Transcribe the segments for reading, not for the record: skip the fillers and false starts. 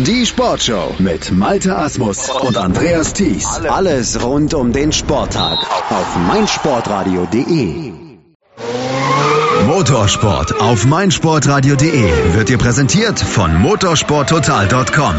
Die Sportshow mit Malte Asmus und Andreas Thies. Alles rund um den Sporttag auf meinsportradio.de. Motorsport auf meinsportradio.de wird dir präsentiert von motorsporttotal.com.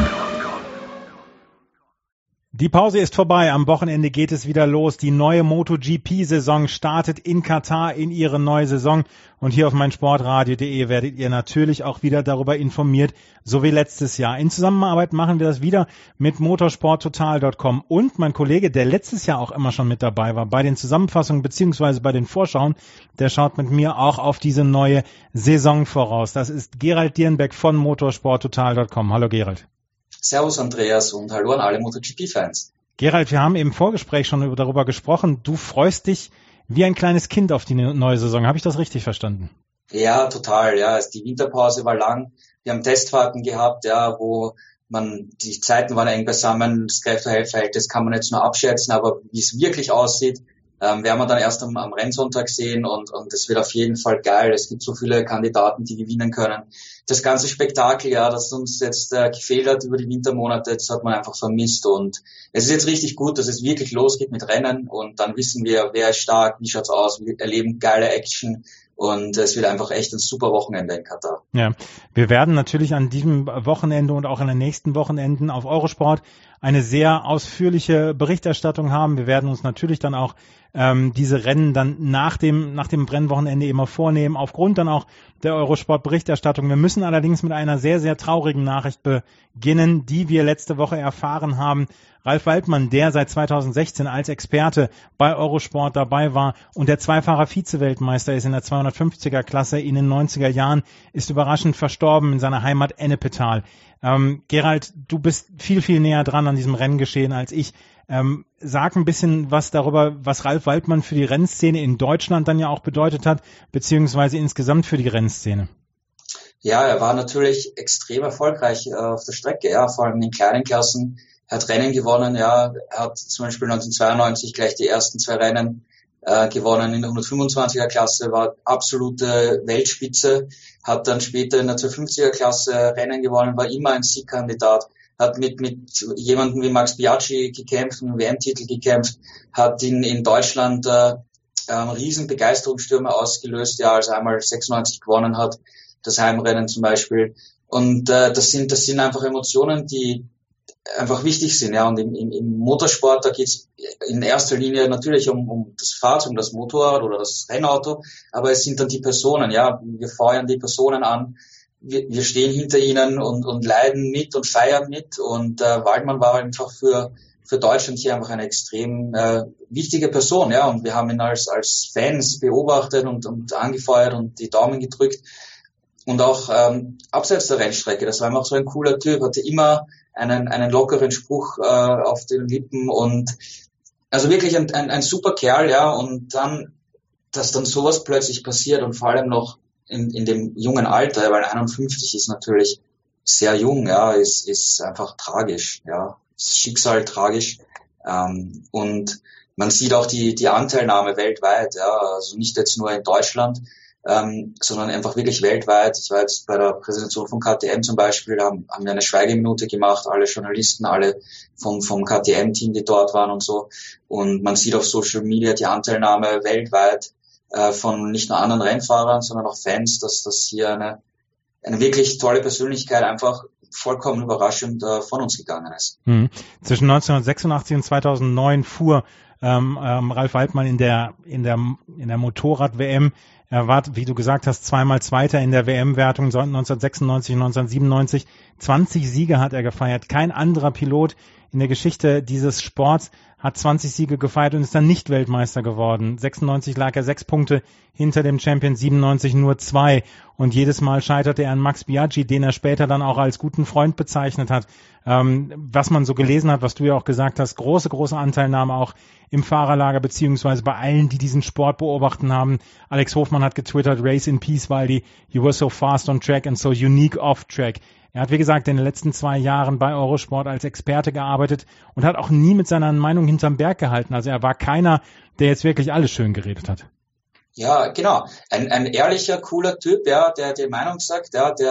Die Pause ist vorbei. Am Wochenende geht es wieder los. Die neue MotoGP-Saison startet in Katar in ihre neue Saison. Und hier auf meinsportradio.de werdet ihr natürlich auch wieder darüber informiert, so wie letztes Jahr. In Zusammenarbeit machen wir das wieder mit motorsporttotal.com. Und mein Kollege, der letztes Jahr auch immer schon mit dabei war, bei den Zusammenfassungen beziehungsweise bei den Vorschauen, der schaut mit mir auch auf diese neue Saison voraus. Das ist Gerald Dierenbeck von motorsporttotal.com. Hallo Gerald. Servus Andreas und hallo an alle MotoGP-Fans. Gerald, wir haben im Vorgespräch schon darüber gesprochen. Du freust dich wie ein kleines Kind auf die neue Saison. Habe ich das richtig verstanden? Ja, total. Ja, die Winterpause war lang. Wir haben Testfahrten gehabt, ja, wo die Zeiten waren eng beisammen. Das Kräfte-Verhältnis kann man jetzt nur abschätzen, aber wie es wirklich aussieht, werden wir dann erst am Rennsonntag sehen und es wird auf jeden Fall geil. Es gibt so viele Kandidaten, die gewinnen können. Das ganze Spektakel, ja, das uns jetzt gefehlt hat über die Wintermonate, das hat man einfach vermisst und es ist jetzt richtig gut, dass es wirklich losgeht mit Rennen und dann wissen wir, wer ist stark, wie schaut's aus, wir erleben geile Action und es wird einfach echt ein super Wochenende in Katar. Ja, wir werden natürlich an diesem Wochenende und auch an den nächsten Wochenenden auf Eurosport eine sehr ausführliche Berichterstattung haben. Wir werden uns natürlich dann auch diese Rennen dann nach dem Rennwochenende immer vornehmen, aufgrund dann auch der Eurosport-Berichterstattung. Wir müssen allerdings mit einer sehr, sehr traurigen Nachricht beginnen, die wir letzte Woche erfahren haben. Ralf Waldmann, der seit 2016 als Experte bei Eurosport dabei war und der Zweifahrer-Vize-Weltmeister ist in der 250er-Klasse in den 90er Jahren, ist überraschend verstorben in seiner Heimat Ennepetal. Gerald, du bist viel, viel näher dran an diesem Renngeschehen als ich. Sag ein bisschen was darüber, was Ralf Waldmann für die Rennszene in Deutschland dann ja auch bedeutet hat, beziehungsweise insgesamt für die Rennszene. Ja, er war natürlich extrem erfolgreich auf der Strecke, ja, vor allem in den kleinen Klassen. Er hat Rennen gewonnen, ja, er hat zum Beispiel 1992 gleich die ersten 2 Rennen gewonnen in der 125er Klasse, war absolute Weltspitze, hat dann später in der 250er Klasse Rennen gewonnen, war immer ein Siegkandidat, hat mit jemandem wie Max Biaggi gekämpft, einen WM-Titel gekämpft, hat in Deutschland riesen Begeisterungsstürme ausgelöst, ja, als er einmal 96 gewonnen hat, das Heimrennen zum Beispiel. Und das sind einfach Emotionen, die einfach wichtig sind, ja. Und im Motorsport, da geht's in erster Linie natürlich um das Fahrzeug, um das Motorrad oder das Rennauto, aber es sind dann die Personen, ja. Wir feuern die Personen an, wir stehen hinter ihnen und leiden mit und feiern mit. Und Waldmann war einfach für Deutschland hier einfach eine extrem wichtige Person, ja. Und wir haben ihn als Fans beobachtet und angefeuert und die Daumen gedrückt. Und auch abseits der Rennstrecke, das war einfach so ein cooler Typ, hatte immer einen lockeren Spruch auf den Lippen und also wirklich ein super Kerl, ja. Und dann, dass dann sowas plötzlich passiert und vor allem noch in dem jungen Alter, weil 51 ist natürlich sehr jung, ja, ist einfach tragisch, ja, ist Schicksal tragisch. Und man sieht auch die Anteilnahme weltweit, ja, also nicht jetzt nur in Deutschland, sondern einfach wirklich weltweit. Ich war jetzt bei der Präsentation von KTM zum Beispiel, haben wir eine Schweigeminute gemacht, alle Journalisten, alle vom KTM-Team, die dort waren und so. Und man sieht auf Social Media die Anteilnahme weltweit von nicht nur anderen Rennfahrern, sondern auch Fans, dass hier eine wirklich tolle Persönlichkeit einfach vollkommen überraschend von uns gegangen ist. Zwischen 1986 und 2009 fuhr Ralf Waldmann in der Motorrad-WM. Er war, wie du gesagt hast, zweimal Zweiter in der WM-Wertung 1996 und 1997. 20 Siege hat er gefeiert. Kein anderer Pilot in der Geschichte dieses Sports hat 20 Siege gefeiert und ist dann nicht Weltmeister geworden. 96 lag er 6 Punkte hinter dem Champion, 97 nur 2. Und jedes Mal scheiterte er an Max Biaggi, den er später dann auch als guten Freund bezeichnet hat. Was man so gelesen hat, was du ja auch gesagt hast, große Anteilnahme auch im Fahrerlager, beziehungsweise bei allen, die diesen Sport beobachten haben. Alex Hofmann hat getwittert, Race in Peace, Waldi, you were so fast on track and so unique off track. Er hat, wie gesagt, in den letzten 2 Jahren bei Eurosport als Experte gearbeitet und hat auch nie mit seiner Meinung hinterm Berg gehalten. Also er war keiner, der jetzt wirklich alles schön geredet hat. Ja, genau. Ein ehrlicher, cooler Typ, ja, der die Meinung sagt, ja, der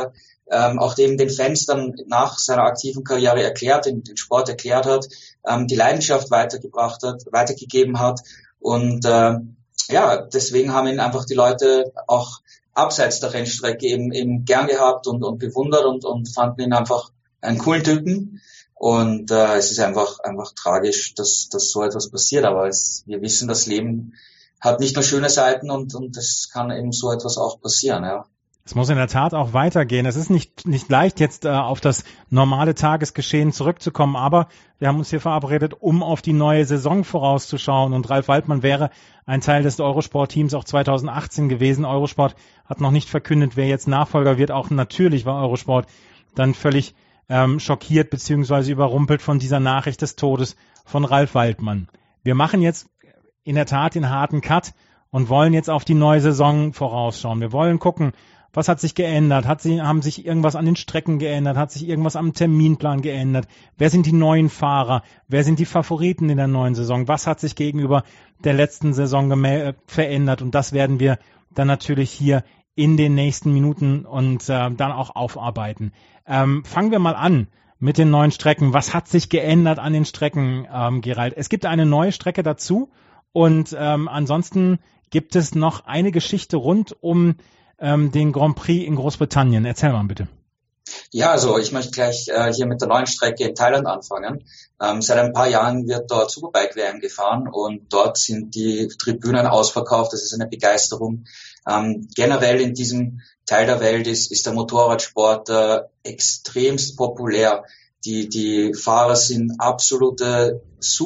auch dem den Fans dann nach seiner aktiven Karriere erklärt, den Sport erklärt hat, die Leidenschaft weitergegeben hat und deswegen haben ihn einfach die Leute auch abseits der Rennstrecke eben gern gehabt und bewundert und fanden ihn einfach einen coolen Typen. Und es ist einfach tragisch, dass so etwas passiert. Aber wir wissen, das Leben hat nicht nur schöne Seiten und es kann eben so etwas auch passieren, ja. Es muss in der Tat auch weitergehen. Es ist nicht leicht, jetzt auf das normale Tagesgeschehen zurückzukommen, aber wir haben uns hier verabredet, um auf die neue Saison vorauszuschauen. Und Ralf Waldmann wäre ein Teil des Eurosport-Teams auch 2018 gewesen. Eurosport hat noch nicht verkündet, wer jetzt Nachfolger wird. Auch natürlich war Eurosport dann völlig schockiert bzw. überrumpelt von dieser Nachricht des Todes von Ralf Waldmann. Wir machen jetzt in der Tat den harten Cut und wollen jetzt auf die neue Saison vorausschauen. Wir wollen gucken, was hat sich geändert? Haben sich irgendwas an den Strecken geändert? Hat sich irgendwas am Terminplan geändert? Wer sind die neuen Fahrer? Wer sind die Favoriten in der neuen Saison? Was hat sich gegenüber der letzten Saison verändert? Und das werden wir dann natürlich hier in den nächsten Minuten und dann auch aufarbeiten. Fangen wir mal an mit den neuen Strecken. Was hat sich geändert an den Strecken, Gerald? Es gibt eine neue Strecke dazu und ansonsten gibt es noch eine Geschichte rund um den Grand Prix in Großbritannien. Erzähl mal bitte. Ja, also ich möchte gleich hier mit der neuen Strecke in Thailand anfangen. Seit ein paar Jahren wird dort Superbike WM gefahren und dort sind die Tribünen ausverkauft. Das ist eine Begeisterung. Generell in diesem Teil der Welt ist der Motorradsport extremst populär. Die Fahrer sind absolute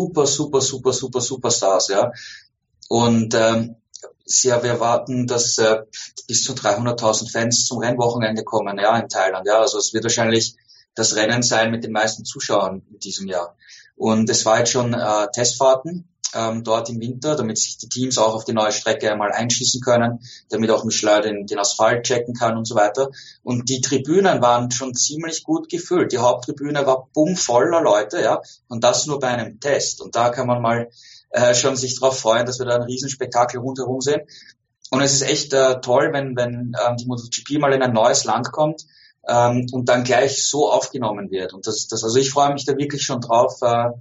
Superstars, ja. Und wir erwarten, dass bis zu 300.000 Fans zum Rennwochenende kommen, ja, in Thailand. Ja, also es wird wahrscheinlich das Rennen sein mit den meisten Zuschauern in diesem Jahr. Und es war jetzt schon Testfahrten dort im Winter, damit sich die Teams auch auf die neue Strecke einmal einschießen können, damit auch Michelin den Asphalt checken kann und so weiter. Und die Tribünen waren schon ziemlich gut gefüllt. Die Haupttribüne war bummvoller Leute, ja, und das nur bei einem Test. Und da kann man mal schon sich darauf freuen, dass wir da ein Riesenspektakel rundherum sehen. Und es ist echt toll, wenn die MotoGP mal in ein neues Land kommt und dann gleich so aufgenommen wird. Und also ich freue mich da wirklich schon drauf,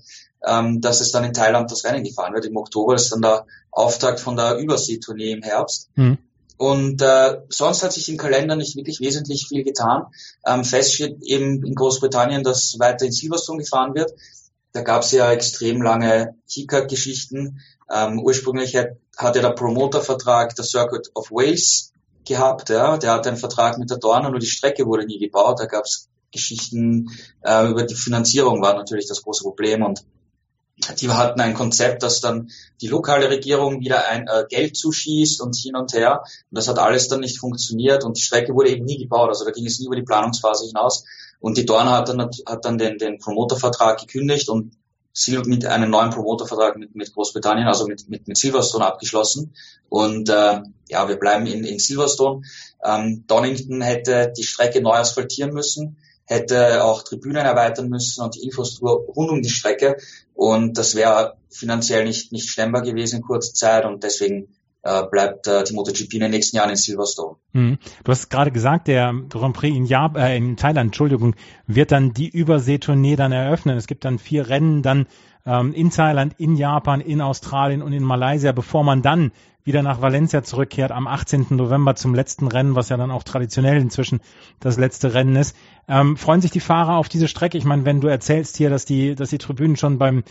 dass es dann in Thailand das Rennen gefahren wird. Im Oktober ist dann der Auftakt von der Überseetournee im Herbst. Mhm. Und sonst hat sich im Kalender nicht wirklich wesentlich viel getan. Fest steht eben in Großbritannien, dass weiter in Silverstone gefahren wird. Da gab es ja extrem lange Hickhack-Geschichten. Ursprünglich hatte der Promotervertrag der Circuit of Wales gehabt. Ja. Der hatte einen Vertrag mit der Dorna, nur die Strecke wurde nie gebaut. Da gab es Geschichten über die Finanzierung, war natürlich das große Problem. Und die hatten ein Konzept, dass dann die lokale Regierung wieder Geld zuschießt und hin und her. Und das hat alles dann nicht funktioniert und die Strecke wurde eben nie gebaut. Also da ging es nie über die Planungsphase hinaus. Und die Dorna hat dann den Promotervertrag gekündigt und mit einem neuen Promotervertrag mit Großbritannien, also mit Silverstone abgeschlossen. Und wir bleiben in Silverstone. Donington hätte die Strecke neu asphaltieren müssen, hätte auch Tribünen erweitern müssen und die Infrastruktur rund um die Strecke. Und das wäre finanziell nicht stemmbar gewesen in kurzer Zeit und deswegen bleibt die MotoGP in den nächsten Jahren in Silverstone. Du hast gerade gesagt, der Grand Prix in Thailand, wird dann die Überseetournee dann eröffnen. Es gibt dann 4 Rennen dann in Thailand, in Japan, in Australien und in Malaysia, bevor man dann wieder nach Valencia zurückkehrt am 18. November zum letzten Rennen, was ja dann auch traditionell inzwischen das letzte Rennen ist. Freuen sich die Fahrer auf diese Strecke? Ich meine, wenn du erzählst hier, dass die Tribünen schon beim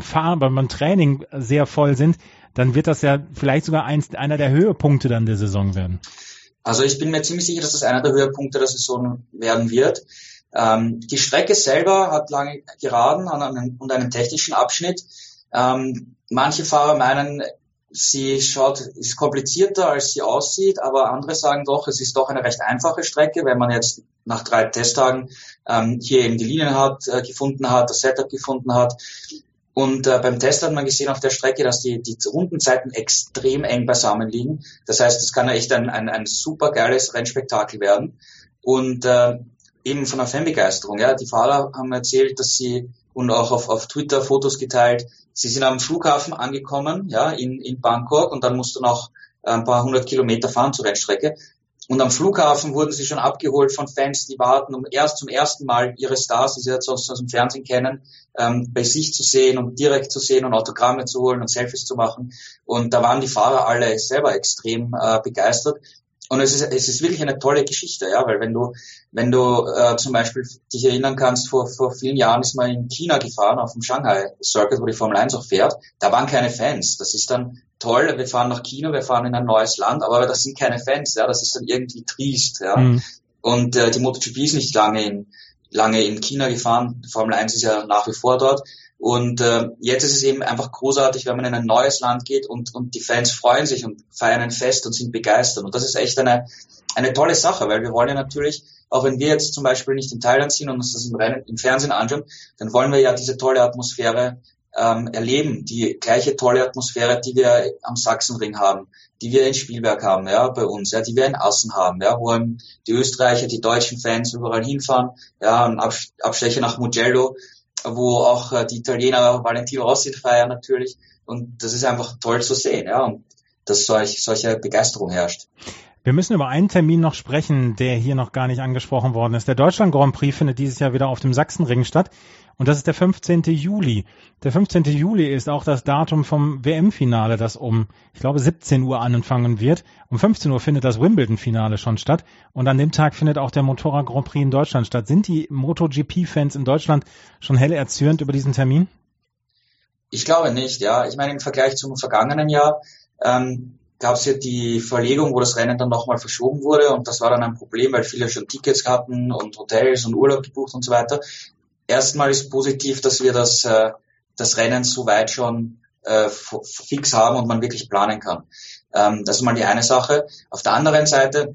Training sehr voll sind, dann wird das ja vielleicht sogar einer der Höhepunkte dann der Saison werden. Also ich bin mir ziemlich sicher, dass das einer der Höhepunkte der Saison werden wird. Die Strecke selber hat lange Geraden und einen technischen Abschnitt. Manche Fahrer meinen, sie ist komplizierter, als sie aussieht, aber andere sagen doch, es ist doch eine recht einfache Strecke, wenn man jetzt nach 3 Testtagen hier eben die Linien gefunden hat, das Setup gefunden hat. Und beim Test hat man gesehen auf der Strecke, dass die Rundenzeiten extrem eng beisammen liegen. Das heißt, es kann ja echt ein super geiles Rennspektakel werden. Und eben von der Fanbegeisterung. Ja, die Fahrer haben erzählt, dass sie und auch auf Twitter Fotos geteilt. Sie sind am Flughafen angekommen, ja, in Bangkok und dann musst du noch ein paar 100 Kilometer fahren zur Rennstrecke. Und am Flughafen wurden sie schon abgeholt von Fans, die warten, um zum ersten Mal ihre Stars, die sie jetzt aus dem Fernsehen kennen, bei sich zu sehen und direkt zu sehen und Autogramme zu holen und Selfies zu machen. Und da waren die Fahrer alle selber extrem begeistert. Und es ist wirklich eine tolle Geschichte, ja, weil wenn du zum Beispiel dich erinnern kannst, vor vielen Jahren ist man in China gefahren, auf dem Shanghai Circuit, wo die Formel 1 auch fährt, da waren keine Fans. Das ist dann toll, wir fahren nach China, wir fahren in ein neues Land, aber das sind keine Fans, ja, das ist dann irgendwie trist, ja. Mhm. Und die MotoGP ist nicht lange in China gefahren, die Formel 1 ist ja nach wie vor dort. Und jetzt ist es eben einfach großartig, wenn man in ein neues Land geht und die Fans freuen sich und feiern ein Fest und sind begeistert. Und das ist echt eine tolle Sache, weil wir wollen ja natürlich, auch wenn wir jetzt zum Beispiel nicht in Thailand sind und uns das im Fernsehen anschauen, dann wollen wir ja diese tolle Atmosphäre erleben, die gleiche tolle Atmosphäre, die wir am Sachsenring haben, die wir in Spielberg haben, ja, bei uns, ja, die wir in Assen haben, ja, wo die Österreicher, die deutschen Fans überall hinfahren, ja, ein Abstecher nach Mugello, wo auch die Italiener Valentino Rossi feiern natürlich. Und das ist einfach toll zu sehen, ja, und dass solche Begeisterung herrscht. Wir müssen über einen Termin noch sprechen, der hier noch gar nicht angesprochen worden ist. Der Deutschland Grand Prix findet dieses Jahr wieder auf dem Sachsenring statt. Und das ist der 15. Juli. Der 15. Juli ist auch das Datum vom WM-Finale, das um, ich glaube, 17 Uhr anfangen wird. Um 15 Uhr findet das Wimbledon-Finale schon statt. Und an dem Tag findet auch der Motorrad Grand Prix in Deutschland statt. Sind die MotoGP-Fans in Deutschland schon hell erzürnt über diesen Termin? Ich glaube nicht, ja. Ich meine, im Vergleich zum vergangenen Jahr gab es ja die Verlegung, wo das Rennen dann nochmal verschoben wurde. Und das war dann ein Problem, weil viele schon Tickets hatten und Hotels und Urlaub gebucht und so weiter. Erstmal ist positiv, dass wir das Rennen so weit schon fix haben und man wirklich planen kann. Das ist mal die eine Sache. Auf der anderen Seite,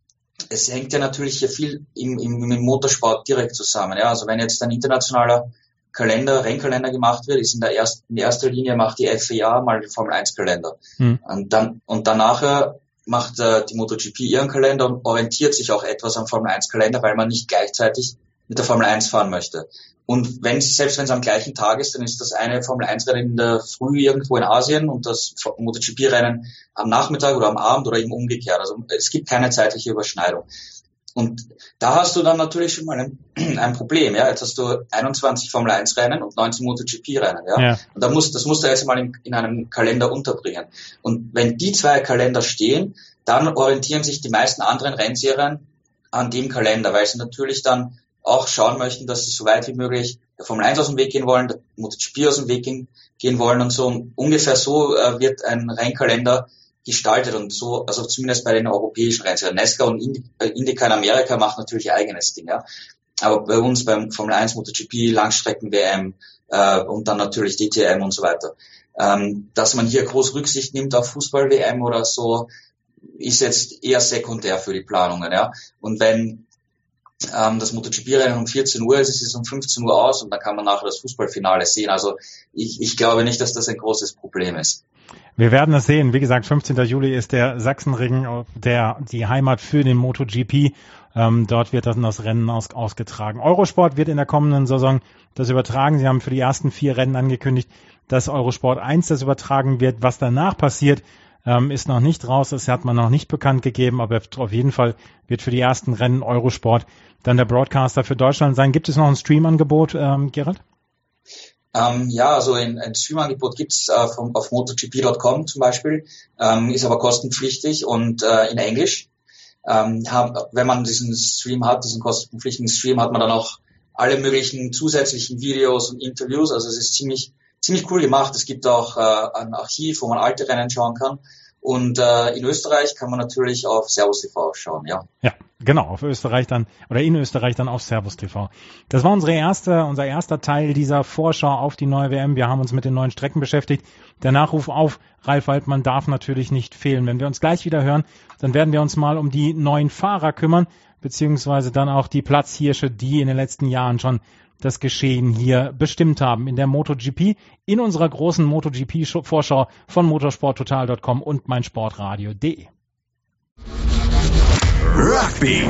es hängt ja natürlich hier viel im Motorsport direkt zusammen. Ja? Also wenn jetzt ein internationaler Rennkalender gemacht wird, ist in erster Linie macht die FIA mal den Formel 1 Kalender. Und danach macht die MotoGP ihren Kalender und orientiert sich auch etwas am Formel 1 Kalender, weil man nicht gleichzeitig mit der Formel 1 fahren möchte. Und selbst wenn es am gleichen Tag ist, dann ist das eine Formel 1 Rennen in der Früh irgendwo in Asien und das MotoGP Rennen am Nachmittag oder am Abend oder eben umgekehrt. Also es gibt keine zeitliche Überschneidung. Und da hast du dann natürlich schon mal ein Problem, ja. Jetzt hast du 21 Formel 1 Rennen und 19 MotoGP Rennen, ja. Und das musst du jetzt mal in einem Kalender unterbringen. Und wenn die zwei Kalender stehen, dann orientieren sich die meisten anderen Rennserien an dem Kalender, weil sie natürlich dann auch schauen möchten, dass sie so weit wie möglich der Formel 1 aus dem Weg gehen wollen, der MotoGP aus dem Weg gehen wollen und so. Und ungefähr so wird ein Rennkalender gestaltet und so, also zumindest bei den europäischen Rennserien. NASCAR und IndyCar in Amerika macht natürlich ihr eigenes Ding, ja. Aber bei uns beim Formel 1, MotoGP, Langstrecken-WM und dann natürlich DTM und so weiter. Dass man hier groß Rücksicht nimmt auf Fußball-WM oder so, ist jetzt eher sekundär für die Planungen, ja. Und wenn das MotoGP-Rennen um 14 Uhr ist, es ist um 15 Uhr aus und dann kann man nachher das Fußballfinale sehen. Also ich glaube nicht, dass das ein großes Problem ist. Wir werden es sehen. Wie gesagt, 15. Juli ist der Sachsenring, die Heimat für den MotoGP. Dort wird dann das Rennen ausgetragen. Eurosport wird in der kommenden Saison das übertragen. Sie haben für die ersten 4 Rennen angekündigt, dass Eurosport 1 das übertragen wird. Was danach passiert, ist noch nicht raus. Das hat man noch nicht bekannt gegeben, aber auf jeden Fall wird für die ersten Rennen Eurosport dann der Broadcaster für Deutschland sein. Gibt es noch ein Streamangebot, Gerald? Ja, also ein Streamangebot gibt's auf MotoGP.com zum Beispiel, ist aber kostenpflichtig und in Englisch. Wenn man diesen Stream hat, diesen kostenpflichtigen Stream, hat man dann auch alle möglichen zusätzlichen Videos und Interviews. Also es ist ziemlich cool gemacht. Es gibt auch ein Archiv, wo man alte Rennen schauen kann. Und in Österreich kann man natürlich auf Servus TV schauen, ja. Ja, genau, auf Österreich dann, oder in Österreich dann auf Servus TV. Das war unser erster Teil dieser Vorschau auf die neue WM. Wir haben uns mit den neuen Strecken beschäftigt. Der Nachruf auf Ralf Waldmann darf natürlich nicht fehlen. Wenn wir uns gleich wieder hören, dann werden wir uns mal um die neuen Fahrer kümmern, beziehungsweise dann auch die Platzhirsche, die in den letzten Jahren schon das Geschehen hier bestimmt haben in der MotoGP, in unserer großen MotoGP-Vorschau von motorsporttotal.com und meinsportradio.de. Rugby.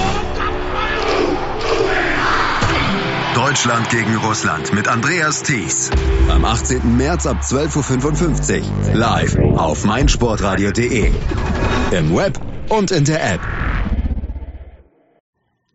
Deutschland gegen Russland mit Andreas Thies. Am 18. März ab 12.55 Uhr. Live auf meinsportradio.de. Im Web und in der App.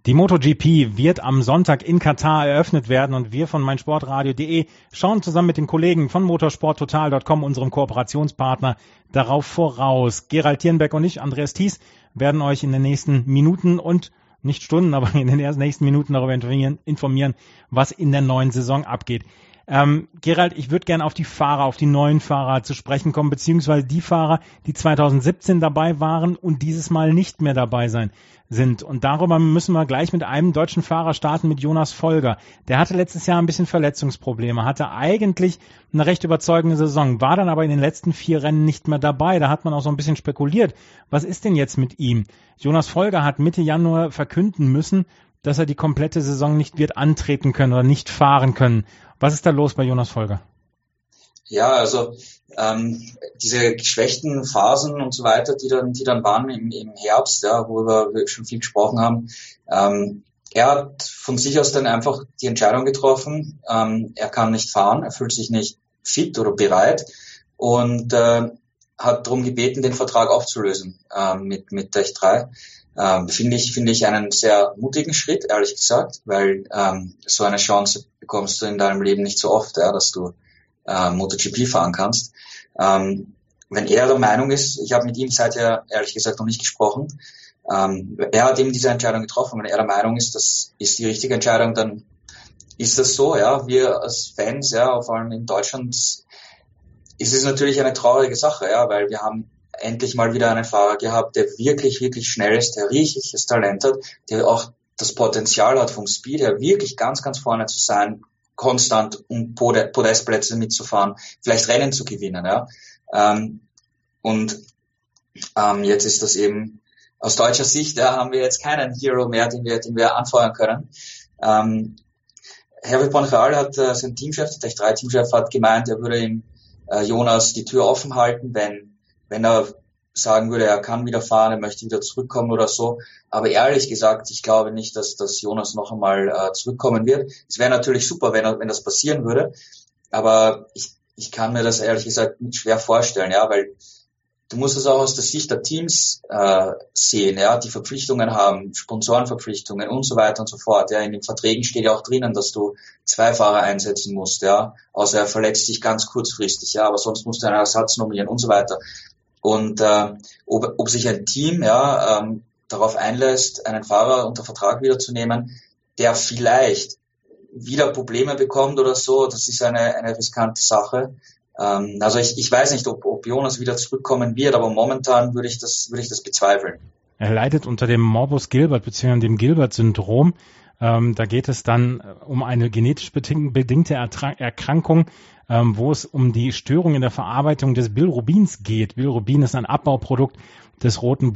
Die MotoGP wird am Sonntag in Katar eröffnet werden und wir von meinsportradio.de schauen zusammen mit den Kollegen von motorsporttotal.com, unserem Kooperationspartner, darauf voraus. Gerald Thierenbeck und ich, Andreas Thies, werden euch in den nächsten Minuten und nicht Stunden, aber in den nächsten Minuten darüber informieren, was in der neuen Saison abgeht. Gerald, ich würde gerne auf die neuen Fahrer zu sprechen kommen, beziehungsweise die Fahrer, die 2017 dabei waren und dieses Mal nicht mehr dabei sind. Und darüber müssen wir gleich mit einem deutschen Fahrer starten, mit Jonas Folger. Der hatte letztes Jahr ein bisschen Verletzungsprobleme, hatte eigentlich eine recht überzeugende Saison, war dann aber in den letzten 4 Rennen nicht mehr dabei. Da hat man auch so ein bisschen spekuliert, was ist denn jetzt mit ihm? Jonas Folger hat Mitte Januar verkünden müssen, dass er die komplette Saison nicht wird antreten können oder nicht fahren können. Was ist da los bei Jonas Folger? Ja, also diese geschwächten Phasen und so weiter, die dann waren im Herbst, ja, worüber wir schon viel gesprochen haben. Er hat von sich aus dann einfach die Entscheidung getroffen, er kann nicht fahren, er fühlt sich nicht fit oder bereit und hat darum gebeten, den Vertrag aufzulösen mit Tech 3. Finde ich einen sehr mutigen Schritt, ehrlich gesagt, weil so eine Chance bekommst du in deinem Leben nicht so oft, ja, dass du MotoGP fahren kannst. Wenn er der Meinung ist, ich habe mit ihm seither ehrlich gesagt noch nicht gesprochen, er hat eben diese Entscheidung getroffen. Wenn er der Meinung ist, das ist die richtige Entscheidung, dann ist das so, ja. Wir als Fans, ja, vor allem in Deutschland, ist es natürlich eine traurige Sache, ja, weil wir haben endlich mal wieder einen Fahrer gehabt, der wirklich, wirklich schnell ist, der richtiges Talent hat, der auch das Potenzial hat, vom Speed her wirklich ganz, ganz vorne zu sein, konstant um Podestplätze mitzufahren, vielleicht Rennen zu gewinnen, ja. Jetzt ist das eben aus deutscher Sicht, da haben wir jetzt keinen Hero mehr, den wir anfeuern können. Hervé Bonreal hat sein Teamchef, der Tech 3 Teamchef, hat gemeint, er würde ihm Jonas die Tür offen halten, wenn er sagen würde, er kann wieder fahren, er möchte wieder zurückkommen oder so. Aber ehrlich gesagt, ich glaube nicht, dass Jonas noch einmal zurückkommen wird. Es wäre natürlich super, wenn das passieren würde. Aber ich kann mir das ehrlich gesagt schwer vorstellen, ja, weil du musst es auch aus der Sicht der Teams sehen, ja, die Verpflichtungen haben, Sponsorenverpflichtungen und so weiter und so fort. Ja, in den Verträgen steht ja auch drinnen, dass du 2 Fahrer einsetzen musst, ja, außer er verletzt sich ganz kurzfristig, ja, aber sonst musst du einen Ersatz nominieren und so weiter. Und ob sich ein Team darauf einlässt, einen Fahrer unter Vertrag wiederzunehmen, der vielleicht wieder Probleme bekommt oder so, das ist eine riskante Sache. Also ich weiß nicht, ob Jonas wieder zurückkommen wird, aber momentan würde ich das bezweifeln. Er leidet unter dem Morbus Gilbert bzw. dem Gilbert-Syndrom. Da geht es dann um eine genetisch bedingte Erkrankung, wo es um die Störung in der Verarbeitung des Bilirubins geht. Bilirubin ist ein Abbauprodukt des roten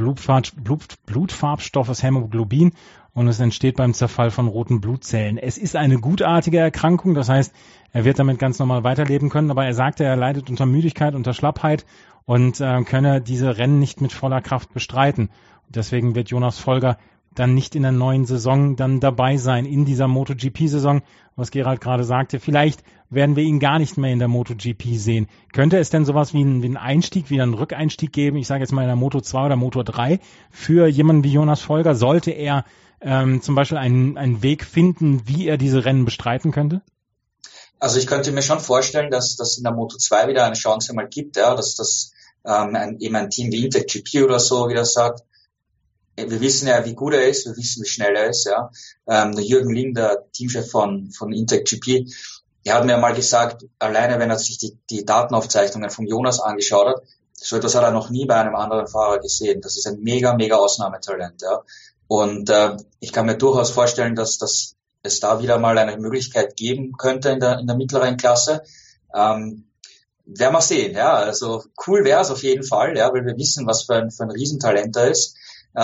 Blutfarbstoffes Hämoglobin und es entsteht beim Zerfall von roten Blutzellen. Es ist eine gutartige Erkrankung, das heißt, er wird damit ganz normal weiterleben können, aber er sagte, er leidet unter Müdigkeit, unter Schlappheit und könne diese Rennen nicht mit voller Kraft bestreiten. Und deswegen wird Jonas Folger dann nicht in der neuen Saison dann dabei sein, in dieser MotoGP-Saison, was Gerald gerade sagte. Vielleicht werden wir ihn gar nicht mehr in der MotoGP sehen. Könnte es denn sowas wie einen Einstieg, wie einen Rückeinstieg geben, ich sage jetzt mal in der Moto 2 oder Moto 3, für jemanden wie Jonas Folger? Sollte er zum Beispiel einen Weg finden, wie er diese Rennen bestreiten könnte? Also ich könnte mir schon vorstellen, dass das in der Moto 2 wieder eine Chance mal gibt, ja, dass das eben ein Team wie Intec GP oder so wieder sagt, wir wissen ja, wie gut er ist, wir wissen, wie schnell er ist, ja. Der Jürgen Ling, der Teamchef von Intec GP, der hat mir mal gesagt, alleine wenn er sich die Datenaufzeichnungen von Jonas angeschaut hat, so etwas hat er noch nie bei einem anderen Fahrer gesehen. Das ist ein mega, mega Ausnahmetalent, ja. Und ich kann mir durchaus vorstellen, dass es da wieder mal eine Möglichkeit geben könnte in der mittleren Klasse. Werden wir sehen, ja. Also cool wäre es auf jeden Fall, ja, weil wir wissen, was für ein Riesentalent er ist.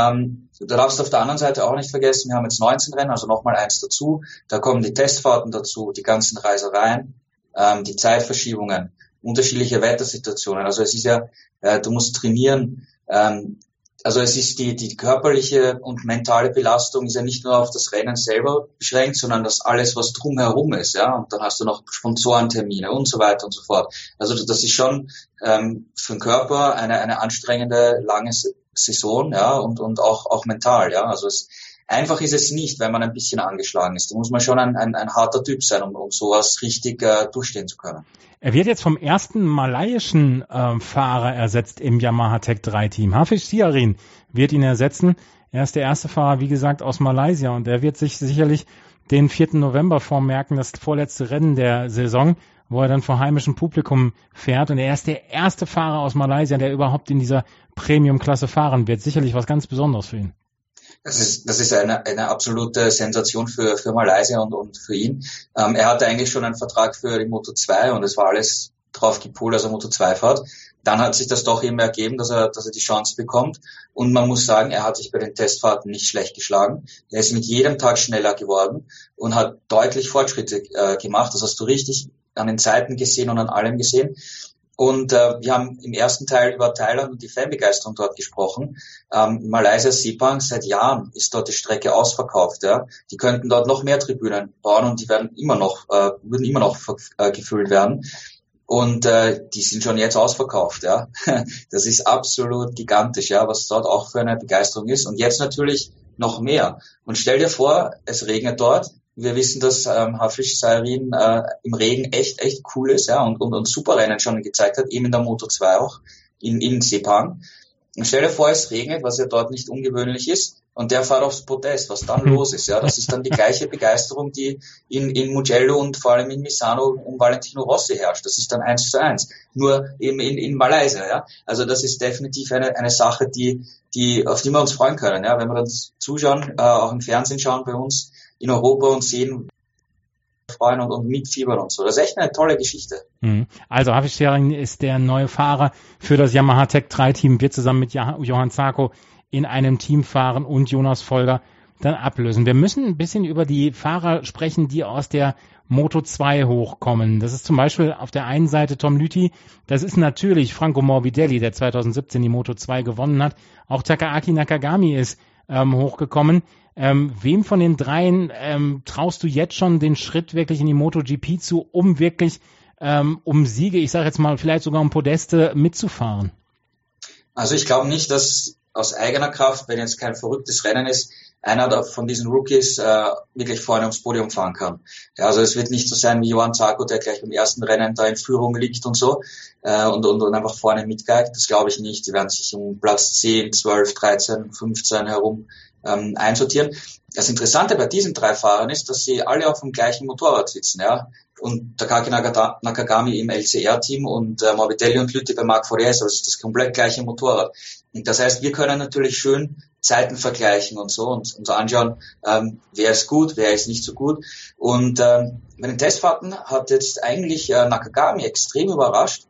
Du darfst auf der anderen Seite auch nicht vergessen, wir haben jetzt 19 Rennen, also nochmal 1 dazu. Da kommen die Testfahrten dazu, die ganzen Reisereien, die Zeitverschiebungen, unterschiedliche Wettersituationen. Also es ist ja, du musst trainieren. Also es ist die körperliche und mentale Belastung ist ja nicht nur auf das Rennen selber beschränkt, sondern das alles, was drumherum ist, ja. Und dann hast du noch Sponsorentermine und so weiter und so fort. Also das ist schon für den Körper eine anstrengende, lange Saison, ja, und auch mental, ja. Also einfach ist es nicht, wenn man ein bisschen angeschlagen ist. Da muss man schon ein harter Typ sein, um sowas richtig durchstehen zu können. Er wird jetzt vom ersten malaiischen Fahrer ersetzt im Yamaha Tech 3 Team. Hafiz Ziarin wird ihn ersetzen. Er ist der erste Fahrer, wie gesagt, aus Malaysia, und er wird sich sicherlich den 4. November vormerken, das vorletzte Rennen der Saison, wo er dann vor heimischem Publikum fährt. Und er ist der erste Fahrer aus Malaysia, der überhaupt in dieser Premium-Klasse fahren wird. Sicherlich was ganz Besonderes für ihn. Das ist eine absolute Sensation für Malaysia und für ihn. Er hatte eigentlich schon einen Vertrag für die Moto2 und es war alles drauf gepolt, dass er Moto2 fährt. Dann hat sich das doch eben ergeben, dass er die Chance bekommt. Und man muss sagen, er hat sich bei den Testfahrten nicht schlecht geschlagen. Er ist mit jedem Tag schneller geworden und hat deutlich Fortschritte gemacht. Das hast du richtig an den Zeiten gesehen und an allem gesehen. Und wir haben im ersten Teil über Thailand und die Fanbegeisterung dort gesprochen. Malaysia Sepang, seit Jahren ist dort die Strecke ausverkauft. Ja. Die könnten dort noch mehr Tribünen bauen und die würden immer noch gefüllt werden. Und die sind schon jetzt ausverkauft. Ja. Das ist absolut gigantisch, ja, was dort auch für eine Begeisterung ist. Und jetzt natürlich noch mehr. Und stell dir vor, es regnet dort. Wir wissen, dass Hafiz Ziarin im Regen echt cool ist, ja, und super Rennen schon gezeigt hat, eben in der Moto2 auch, in Sepang. Und stell dir vor, es regnet, was ja dort nicht ungewöhnlich ist, und der fährt aufs Podest, was dann los ist, ja. Das ist dann die gleiche Begeisterung, die in Mugello und vor allem in Misano um Valentino Rossi herrscht. Das ist dann 1:1. Nur eben in Malaysia, ja. Also das ist definitiv eine Sache, auf die wir uns freuen können, ja. Wenn wir dann zuschauen, auch im Fernsehen schauen bei uns in Europa und sehen, freuen und mitfiebern und so. Das ist echt eine tolle Geschichte. Also Hafiz Ziarin ist der neue Fahrer für das Yamaha Tech 3 Team, wird zusammen mit Johann Zarco in einem Team fahren und Jonas Folger dann ablösen. Wir müssen ein bisschen über die Fahrer sprechen, die aus der Moto2 hochkommen. Das ist zum Beispiel auf der einen Seite Tom Lüthi, das ist natürlich Franco Morbidelli, der 2017 die Moto2 gewonnen hat. Auch Takaaki Nakagami ist hochgekommen. Wem von den dreien traust du jetzt schon den Schritt wirklich in die MotoGP zu, um wirklich um Siege, ich sage jetzt mal vielleicht sogar um Podeste mitzufahren? Also ich glaube nicht, dass aus eigener Kraft, wenn jetzt kein verrücktes Rennen ist, einer von diesen Rookies wirklich vorne ums Podium fahren kann. Ja, also es wird nicht so sein wie Johann Zarco, der gleich beim ersten Rennen da in Führung liegt und so und einfach vorne mitgeigt. Das glaube ich nicht. Die werden sich um Platz 10, 12, 13, 15 herum einsortieren. Das Interessante bei diesen drei Fahrern ist, dass sie alle auf dem gleichen Motorrad sitzen, ja. Und Takaaki Nakagami im LCR-Team und Morbidelli und Lüthi bei Marc Forés, also das komplett gleiche Motorrad. Und das heißt, wir können natürlich schön Zeiten vergleichen und so und uns anschauen, wer ist gut, wer ist nicht so gut. Und bei den Testfahrten hat jetzt eigentlich Nakagami extrem überrascht.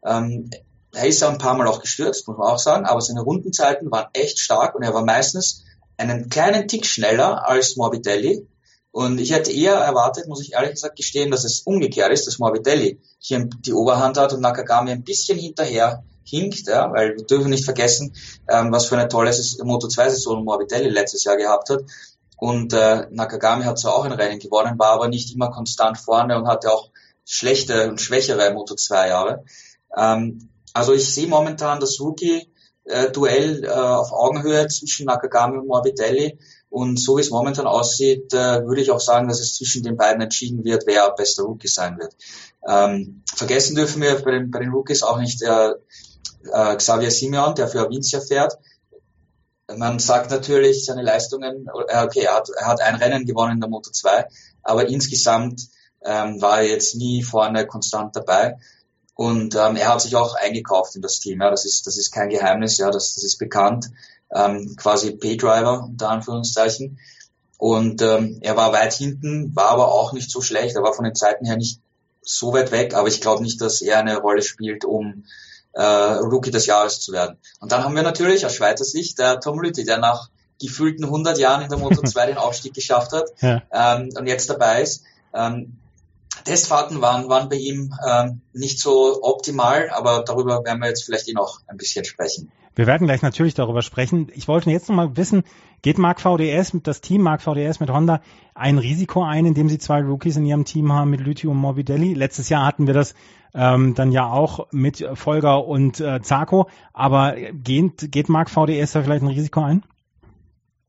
Er ist ein paar Mal auch gestürzt, muss man auch sagen, aber seine Rundenzeiten waren echt stark und er war meistens einen kleinen Tick schneller als Morbidelli. Und ich hätte eher erwartet, muss ich ehrlich gesagt gestehen, dass es umgekehrt ist, dass Morbidelli hier die Oberhand hat und Nakagami ein bisschen hinterher hinkt, ja, weil wir dürfen nicht vergessen, was für eine tolle Moto2-Saison Morbidelli letztes Jahr gehabt hat. Und Nakagami hat zwar auch ein Rennen gewonnen, war aber nicht immer konstant vorne und hatte auch schlechte und schwächere Moto2-Jahre. Also ich sehe momentan das Rookie-Duell auf Augenhöhe zwischen Nakagami und Morbidelli. Und so wie es momentan aussieht, würde ich auch sagen, dass es zwischen den beiden entschieden wird, wer bester Rookie sein wird. Vergessen dürfen wir bei den Rookies auch nicht Xavier Simeon, der für Avincia fährt. Man sagt natürlich seine Leistungen, okay, er hat ein Rennen gewonnen in der Moto2, aber insgesamt war er jetzt nie vorne konstant dabei. Und er hat sich auch eingekauft in das Team. Ja, das ist kein Geheimnis, ja, das ist bekannt. Quasi Paydriver unter Anführungszeichen. Und er war weit hinten, war aber auch nicht so schlecht. Er war von den Zeiten her nicht so weit weg, aber ich glaube nicht, dass er eine Rolle spielt, um Rookie des Jahres zu werden. Und dann haben wir natürlich aus Schweizer Sicht Tom Lüthi, der nach gefühlten 100 Jahren in der Moto2 den Aufstieg geschafft hat, ja. Und jetzt dabei ist. Testfahrten waren bei ihm nicht so optimal, aber darüber werden wir jetzt vielleicht noch ein bisschen sprechen. Wir werden gleich natürlich darüber sprechen. Ich wollte jetzt noch mal wissen, geht das Team Marc VDS mit Honda ein Risiko ein, indem sie zwei Rookies in ihrem Team haben mit Lüthi und Morbidelli? Letztes Jahr hatten wir das dann ja auch mit Folger und Zarco, aber geht Marc VDS da vielleicht ein Risiko ein?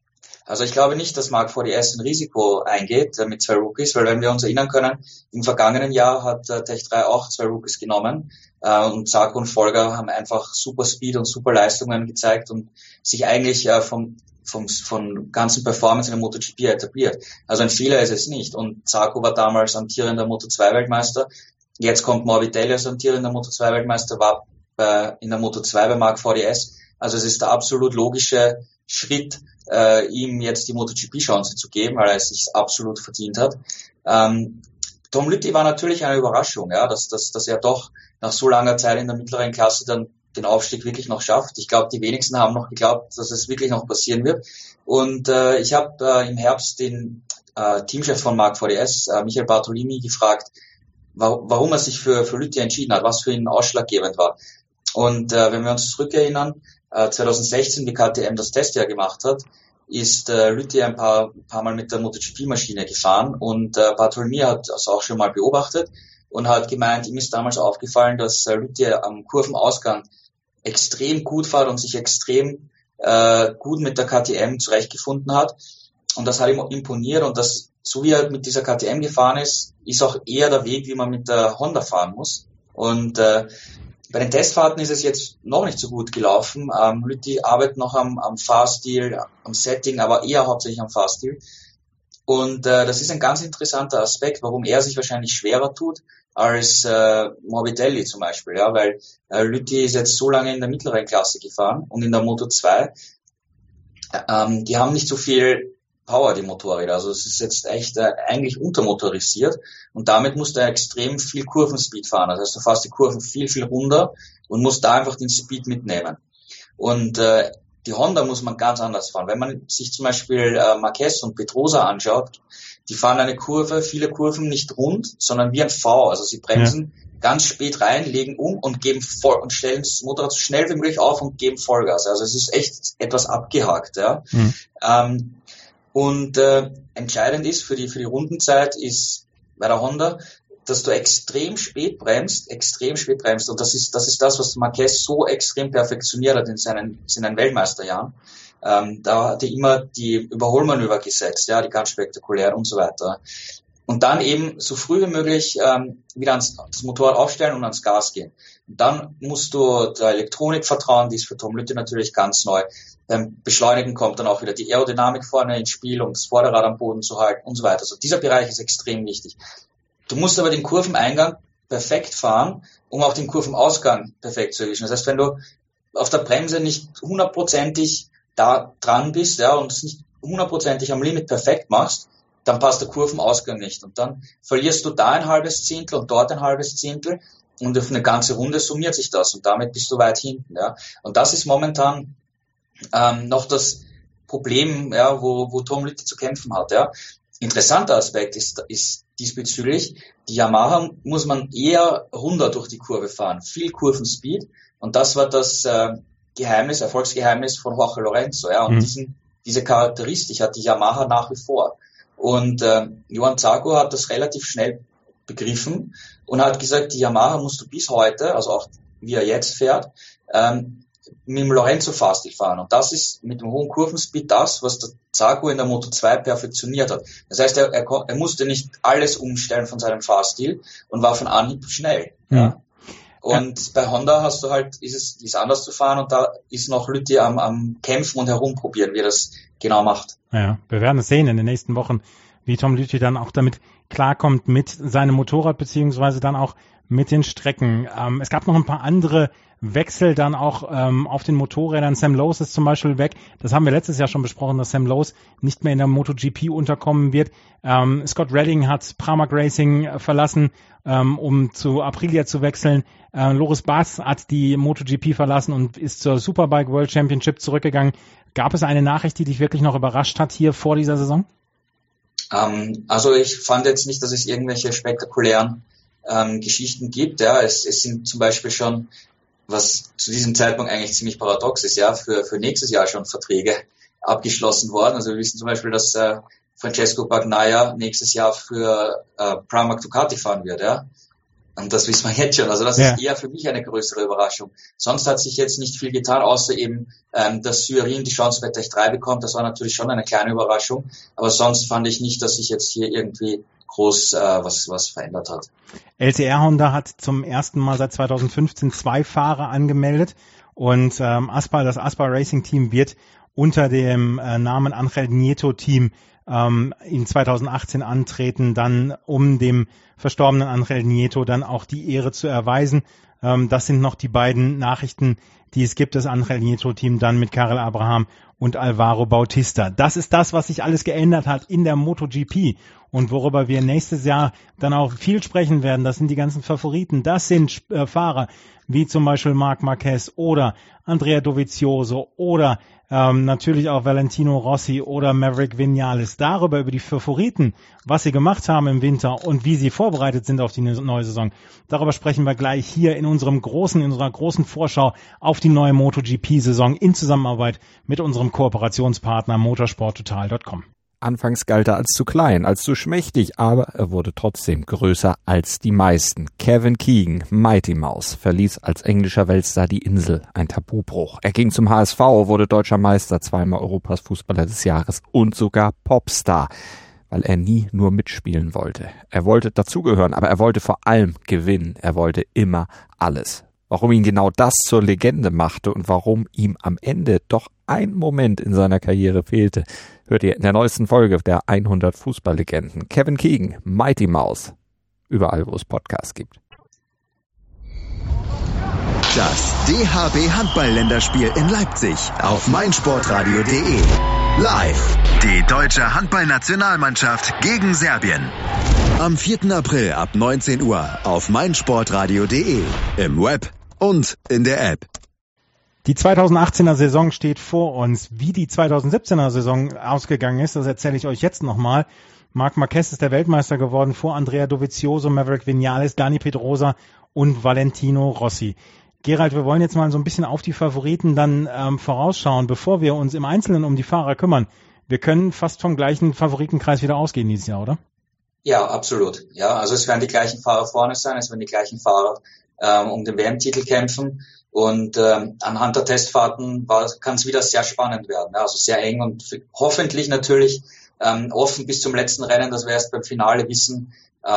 Also ich glaube nicht, dass Mark VDS ein Risiko eingeht mit 2 Rookies, weil wenn wir uns erinnern können, im vergangenen Jahr hat Tech 3 auch 2 Rookies genommen und Zarco und Folger haben einfach super Speed und super Leistungen gezeigt und sich eigentlich von ganzen Performance in der MotoGP etabliert. Also ein Fehler ist es nicht. Und Zarco war damals amtierender Moto2-Weltmeister. Jetzt kommt Morbidelli als amtierender Moto2-Weltmeister, war in der Moto2 bei Mark VDS. Also es ist der absolut logische Schritt, ihm jetzt die MotoGP-Chance zu geben, weil er es sich absolut verdient hat. Tom Lüthi war natürlich eine Überraschung, ja, dass er doch nach so langer Zeit in der mittleren Klasse dann den Aufstieg wirklich noch schafft. Ich glaube, die wenigsten haben noch geglaubt, dass es wirklich noch passieren wird. Und ich habe im Herbst den Teamchef von Mark VDS, Michael Bartolini, gefragt, warum er sich für Lüthi entschieden hat, was für ihn ausschlaggebend war. Und wenn wir uns zurückerinnern, 2016, wie KTM das Testjahr gemacht hat, ist Lüthi ein paar Mal mit der MotoGP-Maschine gefahren und Bartolini hat das auch schon mal beobachtet und hat gemeint, ihm ist damals aufgefallen, dass Lüthi am Kurvenausgang extrem gut fährt und sich extrem gut mit der KTM zurechtgefunden hat. Und das hat ihm imponiert und das, so wie er mit dieser KTM gefahren ist auch eher der Weg, wie man mit der Honda fahren muss. Und bei den Testfahrten ist es jetzt noch nicht so gut gelaufen. Lüthi arbeitet noch am Fahrstil, am Setting, aber eher hauptsächlich am Fahrstil. Und das ist ein ganz interessanter Aspekt, warum er sich wahrscheinlich schwerer tut als Morbidelli zum Beispiel, ja, weil Lüthi ist jetzt so lange in der mittleren Klasse gefahren und in der Moto2, die haben nicht so viel Power, die Motorräder, also es ist jetzt echt eigentlich untermotorisiert und damit musst du extrem viel Kurvenspeed fahren, das heißt, du fährst die Kurven viel, viel runter und musst da einfach den Speed mitnehmen. Und die Honda muss man ganz anders fahren. Wenn man sich zum Beispiel Marquez und Pedrosa anschaut, die fahren eine Kurve, viele Kurven nicht rund, sondern wie ein V. Also sie bremsen ganz spät rein, legen um und geben voll und stellen das Motorrad so schnell wie möglich auf und geben Vollgas. Also es ist echt etwas abgehakt. Ja. Und entscheidend ist für die Rundenzeit ist bei der Honda, dass du extrem spät bremst. Und das ist das, was Marquez so extrem perfektioniert hat in seinen Weltmeisterjahren. Da hat er immer die Überholmanöver gesetzt, ja, die ganz spektakulären und so weiter. Und dann eben so früh wie möglich wieder das Motorrad aufstellen und ans Gas gehen. Und dann musst du der Elektronik vertrauen, die ist für Tom Lüthi natürlich ganz neu. Beim Beschleunigen kommt dann auch wieder die Aerodynamik vorne ins Spiel, um das Vorderrad am Boden zu halten und so weiter. Also dieser Bereich ist extrem wichtig. Du musst aber den Kurveneingang perfekt fahren, um auch den Kurvenausgang perfekt zu erwischen. Das heißt, wenn du auf der Bremse nicht 100%ig da dran bist, ja, und es nicht 100%ig am Limit perfekt machst, dann passt der Kurvenausgang nicht. Und dann verlierst du da ein halbes Zehntel und dort ein halbes Zehntel und auf eine ganze Runde summiert sich das und damit bist du weit hinten, ja. Und das ist momentan noch das Problem, ja, wo Tom Lüthi zu kämpfen hat, ja. Interessanter Aspekt ist diesbezüglich, die Yamaha muss man eher runter durch die Kurve fahren, viel Kurvenspeed und das war das Erfolgsgeheimnis von Jorge Lorenzo, ja, und diese Charakteristik hat die Yamaha nach wie vor. Und Johann Zarco hat das relativ schnell begriffen und hat gesagt, die Yamaha musst du bis heute, also auch wie er jetzt fährt, mit dem Lorenzo-Fahrstil fahren. Und das ist mit dem hohen Kurvenspeed das, was der Zarco in der Moto2 perfektioniert hat. Das heißt, er musste nicht alles umstellen von seinem Fahrstil und war von Anhieb schnell. Ja. Und bei Honda ist es anders zu fahren und da ist noch Lüthi am Kämpfen und herumprobieren, wie er das genau macht. Ja, wir werden es sehen in den nächsten Wochen, wie Tom Lüthi dann auch damit klarkommt mit seinem Motorrad beziehungsweise dann auch mit den Strecken. Es gab noch ein paar andere Wechsel dann auch auf den Motorrädern. Sam Lowes ist zum Beispiel weg. Das haben wir letztes Jahr schon besprochen, dass Sam Lowes nicht mehr in der MotoGP unterkommen wird. Scott Redding hat Pramac Racing verlassen, um zu Aprilia zu wechseln. Loris Baz hat die MotoGP verlassen und ist zur Superbike World Championship zurückgegangen. Gab es eine Nachricht, die dich wirklich noch überrascht hat hier vor dieser Saison? Also ich fand jetzt nicht, dass es irgendwelche spektakulären Geschichten gibt. Ja, es sind zum Beispiel schon, was zu diesem Zeitpunkt eigentlich ziemlich paradox ist, ja, für nächstes Jahr schon Verträge abgeschlossen worden. Also wir wissen zum Beispiel, dass Francesco Bagnaia nächstes Jahr für Pramac Ducati fahren wird, ja. Und das wissen wir jetzt schon. Also das ist eher für mich eine größere Überraschung. Sonst hat sich jetzt nicht viel getan, außer eben, dass Syrien die Chance bei Tech 3 bekommt. Das war natürlich schon eine kleine Überraschung. Aber sonst fand ich nicht, dass sich jetzt hier irgendwie groß was verändert hat. LCR Honda hat zum ersten Mal seit 2015 2 Fahrer angemeldet. Und das Aspar Racing Team wird unter dem Namen Angel Nieto Team in 2018 antreten, dann um dem verstorbenen Angel Nieto dann auch die Ehre zu erweisen. Das sind noch die beiden Nachrichten, die es gibt, das Angel Nieto Team dann mit Karel Abraham und Alvaro Bautista. Das ist das, was sich alles geändert hat in der MotoGP und worüber wir nächstes Jahr dann auch viel sprechen werden. Das sind die ganzen Favoriten. Das sind Fahrer wie zum Beispiel Marc Marquez oder Andrea Dovizioso oder natürlich auch Valentino Rossi oder Maverick Viñales. Darüber, über die Favoriten, was sie gemacht haben im Winter und wie sie vorbereitet sind auf die neue Saison. Darüber sprechen wir gleich hier in unserer großen Vorschau auf die neue MotoGP-Saison in Zusammenarbeit mit unserem Kooperationspartner motorsporttotal.com. Anfangs galt er als zu klein, als zu schmächtig, aber er wurde trotzdem größer als die meisten. Kevin Keegan, Mighty Mouse, verließ als englischer Weltstar die Insel, ein Tabubruch. Er ging zum HSV, wurde deutscher Meister, 2-mal Europas Fußballer des Jahres und sogar Popstar, weil er nie nur mitspielen wollte. Er wollte dazugehören, aber er wollte vor allem gewinnen. Er wollte immer alles. Warum ihn genau das zur Legende machte und warum ihm am Ende doch ein Moment in seiner Karriere fehlte, hört ihr in der neuesten Folge der 100 Fußballlegenden. Kevin Keegan, Mighty Mouse, überall wo es Podcasts gibt. Das DHB Handball-Länderspiel in Leipzig auf meinsportradio.de. Live. Die deutsche Handballnationalmannschaft gegen Serbien. Am 4. April ab 19 Uhr auf meinsportradio.de, im Web und in der App. Die 2018er Saison steht vor uns. Wie die 2017er Saison ausgegangen ist, das erzähle ich euch jetzt nochmal. Marc Marquez ist der Weltmeister geworden vor Andrea Dovizioso, Maverick Viñales, Dani Pedrosa und Valentino Rossi. Gerald, wir wollen jetzt mal so ein bisschen auf die Favoriten dann vorausschauen, bevor wir uns im Einzelnen um die Fahrer kümmern. Wir können fast vom gleichen Favoritenkreis wieder ausgehen dieses Jahr, oder? Ja, absolut. Ja, also es werden die gleichen Fahrer vorne sein, es werden die gleichen Fahrer um den WM-Titel kämpfen. Und anhand der Testfahrten kann es wieder sehr spannend werden. Ja, also sehr eng und hoffentlich natürlich offen bis zum letzten Rennen, dass wir erst beim Finale wissen,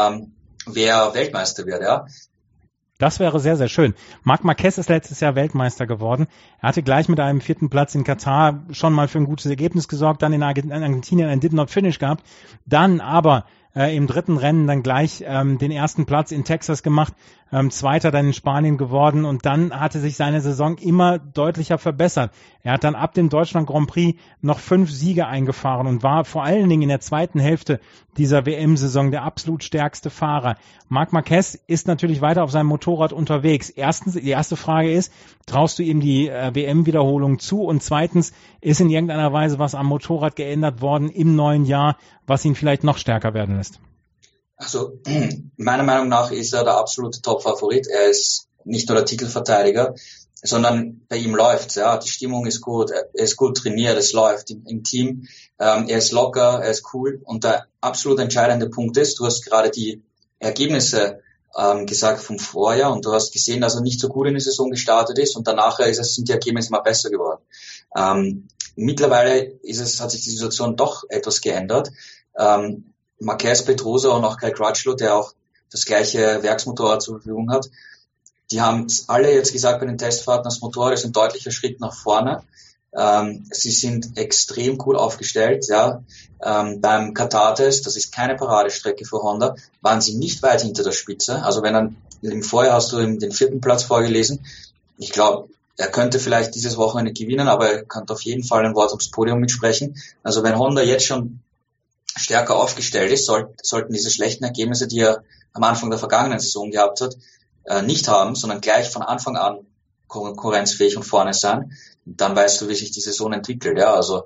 wer Weltmeister wird. Ja. Das wäre sehr, sehr schön. Marc Marquez ist letztes Jahr Weltmeister geworden. Er hatte gleich mit einem 4. Platz in Katar schon mal für ein gutes Ergebnis gesorgt, dann in Argentinien ein Did Not Finish gehabt, dann aber im 3. Rennen dann gleich den 1. Platz in Texas gemacht, 2. dann in Spanien geworden und dann hatte sich seine Saison immer deutlicher verbessert. Er hat dann ab dem Deutschland Grand Prix noch 5 Siege eingefahren und war vor allen Dingen in der zweiten Hälfte dieser WM-Saison der absolut stärkste Fahrer. Marc Marquez ist natürlich weiter auf seinem Motorrad unterwegs. Erstens, die erste Frage ist, traust du ihm die WM-Wiederholung zu? Und zweitens, ist in irgendeiner Weise was am Motorrad geändert worden im neuen Jahr, was ihn vielleicht noch stärker werden lässt? Also meiner Meinung nach ist er der absolute Top-Favorit. Er ist nicht nur der Titelverteidiger, sondern bei ihm läuft's. Ja, die Stimmung ist gut, er ist gut trainiert, es läuft im Team. Er ist locker, er ist cool. Und der absolut entscheidende Punkt ist, du hast gerade die Ergebnisse gesagt vom Vorjahr und du hast gesehen, dass er nicht so gut in die Saison gestartet ist und danach sind die Ergebnisse mal besser geworden. Mittlerweile hat sich die Situation doch etwas geändert. Marquez, Pedrosa und auch Kai Crutchlow, der auch das gleiche Werksmotorrad zur Verfügung hat, die haben alle jetzt gesagt bei den Testfahrten, das Motorrad ist ein deutlicher Schritt nach vorne. Sie sind extrem cool aufgestellt. Ja. Beim Katar-Test, das ist keine Paradestrecke für Honda, waren sie nicht weit hinter der Spitze. Also im Vorjahr hast du den 4. Platz vorgelesen. Ich glaube, er könnte vielleicht dieses Wochenende gewinnen, aber er kann auf jeden Fall ein Wort ums Podium mitsprechen. Also wenn Honda jetzt schon stärker aufgestellt ist, sollten diese schlechten Ergebnisse, die er am Anfang der vergangenen Saison gehabt hat, nicht haben, sondern gleich von Anfang an konkurrenzfähig und vorne sein. Und dann weißt du, wie sich die Saison entwickelt. Ja, also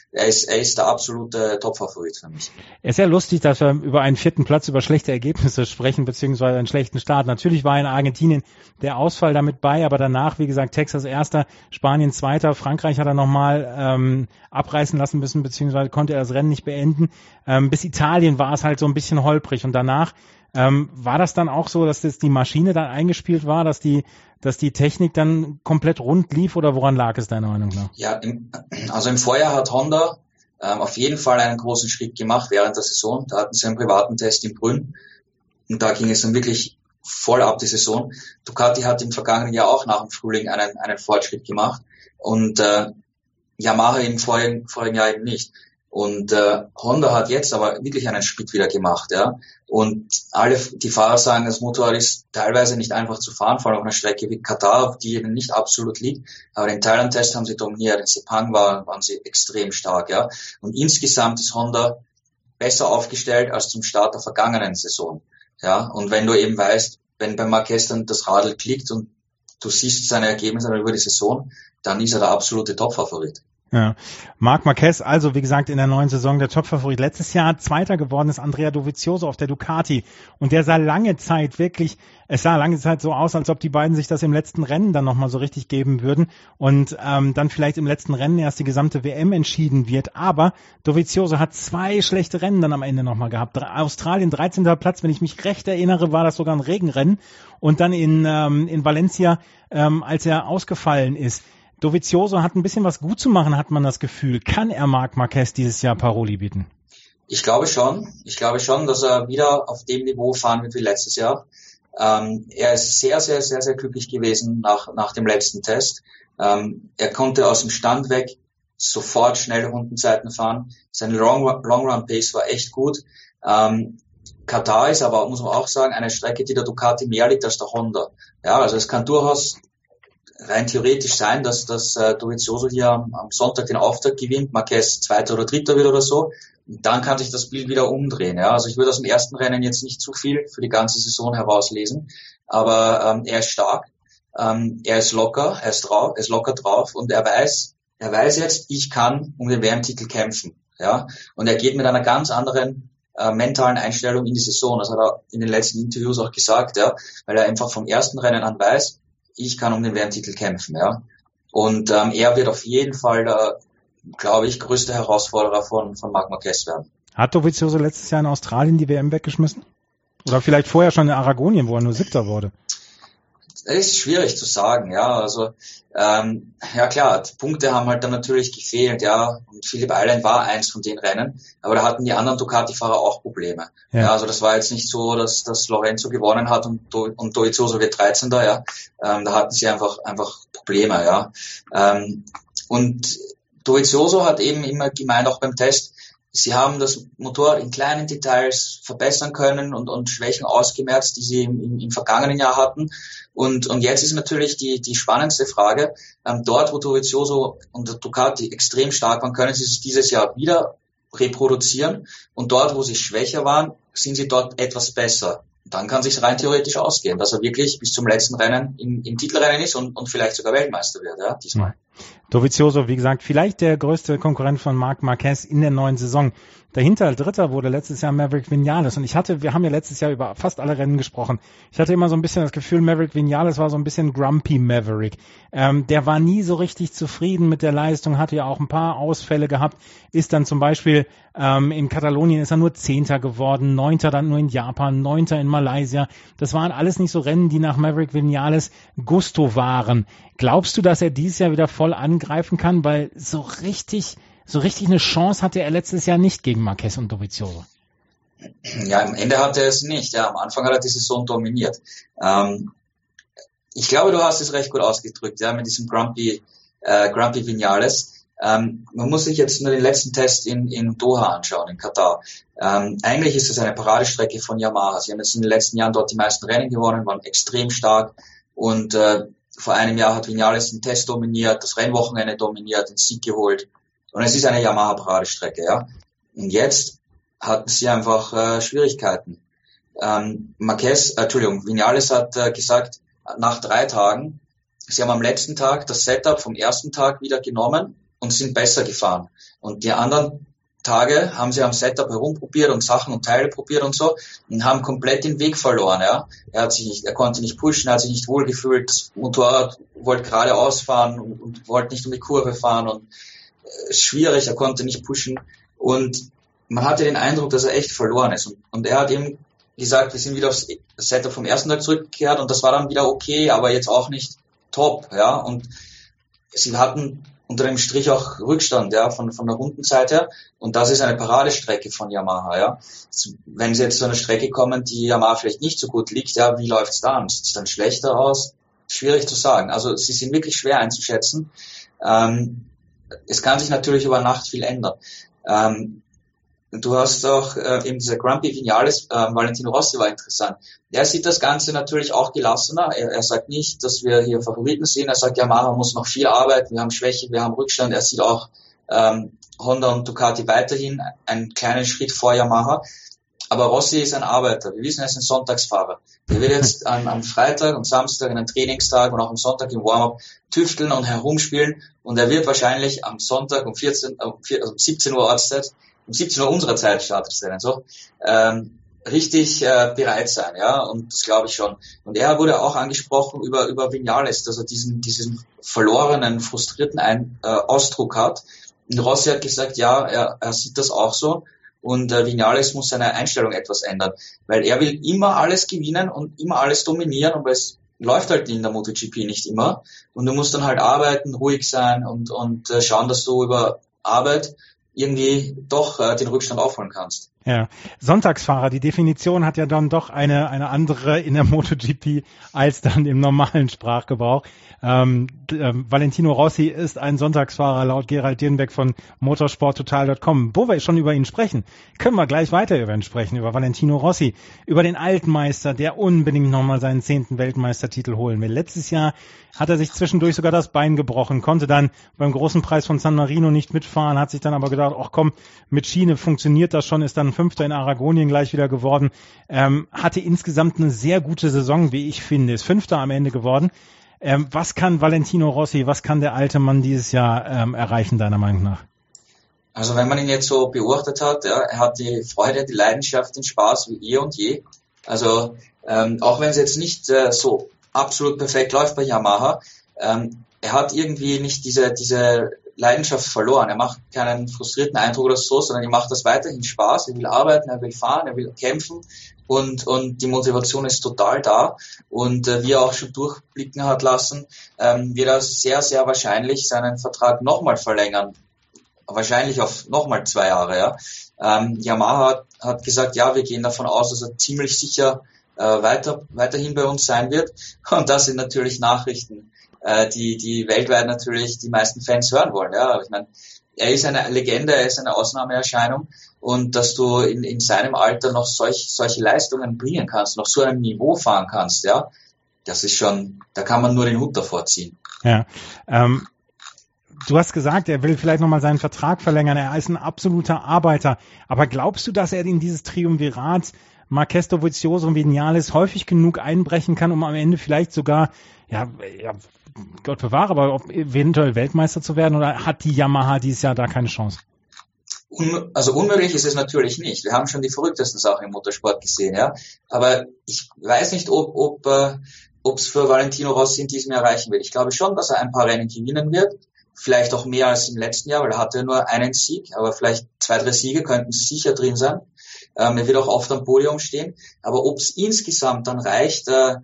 er ist der absolute Top-Favorit für mich. Es ist ja lustig, dass wir über einen 4. Platz, über schlechte Ergebnisse sprechen, beziehungsweise einen schlechten Start. Natürlich war in Argentinien der Ausfall damit bei, aber danach, wie gesagt, Texas Erster, Spanien Zweiter, Frankreich hat er nochmal abreißen lassen müssen, beziehungsweise konnte er das Rennen nicht beenden. Bis Italien war es halt so ein bisschen holprig und danach war das dann auch so, dass das die Maschine dann eingespielt war, dass die Technik dann komplett rund lief, oder woran lag es deiner Meinung nach? Ja, im Vorjahr hat Honda auf jeden Fall einen großen Schritt gemacht während der Saison. Da hatten sie einen privaten Test in Brünn und da ging es dann wirklich voll ab die Saison. Ducati hat im vergangenen Jahr auch nach dem Frühling einen Fortschritt gemacht und Yamaha im vorigen Jahr eben nicht. Und Honda hat jetzt aber wirklich einen Schritt wieder gemacht, ja. Und die Fahrer sagen, das Motorrad ist teilweise nicht einfach zu fahren, vor allem auf einer Strecke wie Katar, auf die eben nicht absolut liegt. Aber den Thailand-Test haben sie dominiert, in Sepang waren sie extrem stark, ja. Und insgesamt ist Honda besser aufgestellt als zum Start der vergangenen Saison, ja. Und wenn du eben weißt, wenn bei Marquez dann das Radl klickt und du siehst seine Ergebnisse über die Saison, dann ist er der absolute Top-Favorit. Ja, Marc Marquez, also wie gesagt in der neuen Saison der Top-Favorit. Letztes Jahr Zweiter geworden ist Andrea Dovizioso auf der Ducati und der sah lange Zeit so aus, als ob die beiden sich das im letzten Rennen dann nochmal so richtig geben würden und dann vielleicht im letzten Rennen erst die gesamte WM entschieden wird. Aber Dovizioso hat 2 schlechte Rennen dann am Ende nochmal gehabt. Australien 13. Platz, wenn ich mich recht erinnere, war das sogar ein Regenrennen und dann in Valencia, als er ausgefallen ist. Dovizioso hat ein bisschen was gut zu machen, hat man das Gefühl. Kann er Marc Marquez dieses Jahr Paroli bieten? Ich glaube schon, dass er wieder auf dem Niveau fahren wird wie letztes Jahr. Er ist sehr, sehr, sehr, sehr glücklich gewesen nach dem letzten Test. Er konnte aus dem Stand weg sofort schnelle Rundenzeiten fahren. Seine Long-Run-Pace war echt gut. Katar ist aber, muss man auch sagen, eine Strecke, die der Ducati mehr liegt als der Honda. Ja, also es kann durchaus rein theoretisch sein, dass Dovizioso hier am Sonntag den Auftakt gewinnt, Marquez Zweiter oder Dritter wird oder so. Und dann kann sich das Bild wieder umdrehen. Ja, also ich würde aus dem ersten Rennen jetzt nicht zu viel für die ganze Saison herauslesen, aber er ist stark, er ist locker, er ist locker drauf und er weiß jetzt, ich kann um den WM-Titel kämpfen. Ja, und er geht mit einer ganz anderen mentalen Einstellung in die Saison. Das hat er in den letzten Interviews auch gesagt, ja, weil er einfach vom ersten Rennen an weiß, ich kann um den WM-Titel kämpfen, ja. Und er wird auf jeden Fall der, glaube ich, größte Herausforderer von Marc Marquez werden. Hat Dovizioso letztes Jahr in Australien die WM weggeschmissen? Oder vielleicht vorher schon in Aragonien, wo er nur 7. wurde? Das ist schwierig zu sagen, ja. Also ja klar, die Punkte haben halt dann natürlich gefehlt, ja. Und Phillip Island war eins von den Rennen, aber da hatten die anderen Ducati-Fahrer auch Probleme. Ja, also das war jetzt nicht so, dass Lorenzo gewonnen hat und Dovizioso wird 13. Ja. Da hatten sie einfach Probleme, ja. Und Dovizioso hat eben immer gemeint, auch beim Test, sie haben das Motorrad in kleinen Details verbessern können und Schwächen ausgemerzt, die sie im vergangenen Jahr hatten. Und jetzt ist natürlich die spannendste Frage, dort wo Dovizioso und der Ducati extrem stark waren, können sie es dieses Jahr wieder reproduzieren und dort wo sie schwächer waren, sind sie dort etwas besser. Dann kann es sich rein theoretisch ausgehen, dass er wirklich bis zum letzten Rennen im Titelrennen ist und vielleicht sogar Weltmeister wird, ja, diesmal. Dovizioso, wie gesagt, vielleicht der größte Konkurrent von Marc Marquez in der neuen Saison. Dahinter Dritter wurde letztes Jahr Maverick Viñales und wir haben ja letztes Jahr über fast alle Rennen gesprochen. Ich hatte immer so ein bisschen das Gefühl, Maverick Viñales war so ein bisschen grumpy Maverick. Der war nie so richtig zufrieden mit der Leistung, hatte ja auch ein paar Ausfälle gehabt, ist dann zum Beispiel in Katalonien ist er nur 10. geworden, 9. dann nur in Japan, 9. in Malaysia. Das waren alles nicht so Rennen, die nach Maverick Viñales Gusto waren. Glaubst du, dass er dieses Jahr wieder voll angreifen kann? Weil so richtig eine Chance hatte er letztes Jahr nicht gegen Marquez und Dovizioso. Ja, am Ende hatte er es nicht. Ja, am Anfang hat er die Saison dominiert. Ich glaube, du hast es recht gut ausgedrückt, ja, mit diesem Grumpy Viñales. Man muss sich jetzt nur den letzten Test in Doha anschauen, in Katar. Eigentlich ist es eine Paradestrecke von Yamaha. Sie haben jetzt in den letzten Jahren dort die meisten Rennen gewonnen, waren extrem stark und vor einem Jahr hat Viñales den Test dominiert, das Rennwochenende dominiert, den Sieg geholt. Und es ist eine Yamaha-Paradestrecke, ja. Und jetzt hatten sie einfach Schwierigkeiten. Viñales hat gesagt, nach 3 Tagen, sie haben am letzten Tag das Setup vom ersten Tag wieder genommen und sind besser gefahren. Und die anderen Tage haben sie am Setup herumprobiert und Sachen und Teile probiert und so und haben komplett den Weg verloren, ja. Er konnte nicht pushen, er hat sich nicht wohlgefühlt, das Motorrad wollte geradeaus fahren und wollte nicht um die Kurve fahren und schwierig, er konnte nicht pushen und man hatte den Eindruck, dass er echt verloren ist und er hat eben gesagt, wir sind wieder aufs Setup vom ersten Tag zurückgekehrt und das war dann wieder okay, aber jetzt auch nicht top, ja, und sie hatten unter dem Strich auch Rückstand, ja, von der Rundenzeit her. Und das ist eine Paradestrecke von Yamaha, ja. Wenn sie jetzt zu einer Strecke kommen, die Yamaha vielleicht nicht so gut liegt, ja, wie läuft's dann? Sieht es dann schlechter aus? Schwierig zu sagen. Also, sie sind wirklich schwer einzuschätzen. Es kann sich natürlich über Nacht viel ändern. Du hast auch eben dieser Grumpy Vinales, Valentino Rossi war interessant. Er sieht das Ganze natürlich auch gelassener. Er sagt nicht, dass wir hier Favoriten sehen. Er sagt, Yamaha muss noch viel arbeiten. Wir haben Schwäche, wir haben Rückstand. Er sieht auch Honda und Ducati weiterhin einen kleinen Schritt vor Yamaha. Aber Rossi ist ein Arbeiter. Wir wissen, er ist ein Sonntagsfahrer. Der wird jetzt am Freitag und Samstag, an einem Trainingstag und auch am Sonntag im Warm-up tüfteln und herumspielen. Und er wird wahrscheinlich am Sonntag um 17 Uhr Ortszeit, um 17 Uhr unserer Zeit startet es dann so, richtig bereit sein, ja, und das glaube ich schon. Und er wurde auch angesprochen über Vinales, dass er diesen verlorenen, frustrierten Ausdruck hat. Und Rossi hat gesagt, ja, er sieht das auch so. Und Vinales muss seine Einstellung etwas ändern, weil er will immer alles gewinnen und immer alles dominieren, und es läuft halt in der MotoGP nicht immer. Und du musst dann halt arbeiten, ruhig sein und schauen, dass du über Arbeit irgendwie doch den Rückstand aufholen kannst. Ja, Sonntagsfahrer, die Definition hat ja dann doch eine andere in der MotoGP als dann im normalen Sprachgebrauch. Valentino Rossi ist ein Sonntagsfahrer laut Gerald Dirnbeck von motorsporttotal.com. Wo wir schon über ihn sprechen, können wir gleich weiter über ihn sprechen, über Valentino Rossi, über den Altmeister, der unbedingt nochmal seinen 10. Weltmeistertitel holen will. Letztes Jahr hat er sich zwischendurch sogar das Bein gebrochen, konnte dann beim großen Preis von San Marino nicht mitfahren, hat sich dann aber gedacht, ach komm, mit Schiene funktioniert das schon, ist dann Fünfter in Aragonien gleich wieder geworden, hatte insgesamt eine sehr gute Saison, wie ich finde, ist Fünfter am Ende geworden. Was kann Valentino Rossi, was kann der alte Mann dieses Jahr erreichen, deiner Meinung nach? Also wenn man ihn jetzt so beobachtet hat, ja, er hat die Freude, die Leidenschaft, den Spaß wie eh und je. Also auch wenn es jetzt nicht so absolut perfekt läuft bei Yamaha, er hat irgendwie nicht diese Leidenschaft verloren. Er macht keinen frustrierten Eindruck oder so, sondern er macht das weiterhin Spaß. Er will arbeiten, er will fahren, er will kämpfen und die Motivation ist total da. Und wie er auch schon durchblicken hat lassen, wird er sehr, sehr wahrscheinlich seinen Vertrag nochmal verlängern. Wahrscheinlich auf nochmal 2 Jahre. Ja. Yamaha hat gesagt, ja, wir gehen davon aus, dass er ziemlich sicher weiterhin bei uns sein wird. Und das sind natürlich Nachrichten, die weltweit natürlich die meisten Fans hören wollen. Ja, ich meine, er ist eine Legende, er ist eine Ausnahmeerscheinung, und dass du in seinem Alter noch solche Leistungen bringen kannst, noch so einem Niveau fahren kannst, ja, das ist schon, da kann man nur den Hut davor ziehen. Ja, du hast gesagt, er will vielleicht nochmal seinen Vertrag verlängern, er ist ein absoluter Arbeiter, aber glaubst du, dass er in dieses Triumvirat Marquez, Dovizioso und Vinales häufig genug einbrechen kann, um am Ende vielleicht sogar, ja, Gott bewahre, aber eventuell Weltmeister zu werden, oder hat die Yamaha dieses Jahr da keine Chance? Also unmöglich ist es natürlich nicht. Wir haben schon die verrücktesten Sachen im Motorsport gesehen, ja. Aber ich weiß nicht, ob es für Valentino Rossi in diesem Jahr reichen wird. Ich glaube schon, dass er ein paar Rennen gewinnen wird. Vielleicht auch mehr als im letzten Jahr, weil er hatte nur einen Sieg. Aber vielleicht 2, 3 Siege könnten sicher drin sein. Er wird auch oft am Podium stehen. Aber ob es insgesamt dann reicht,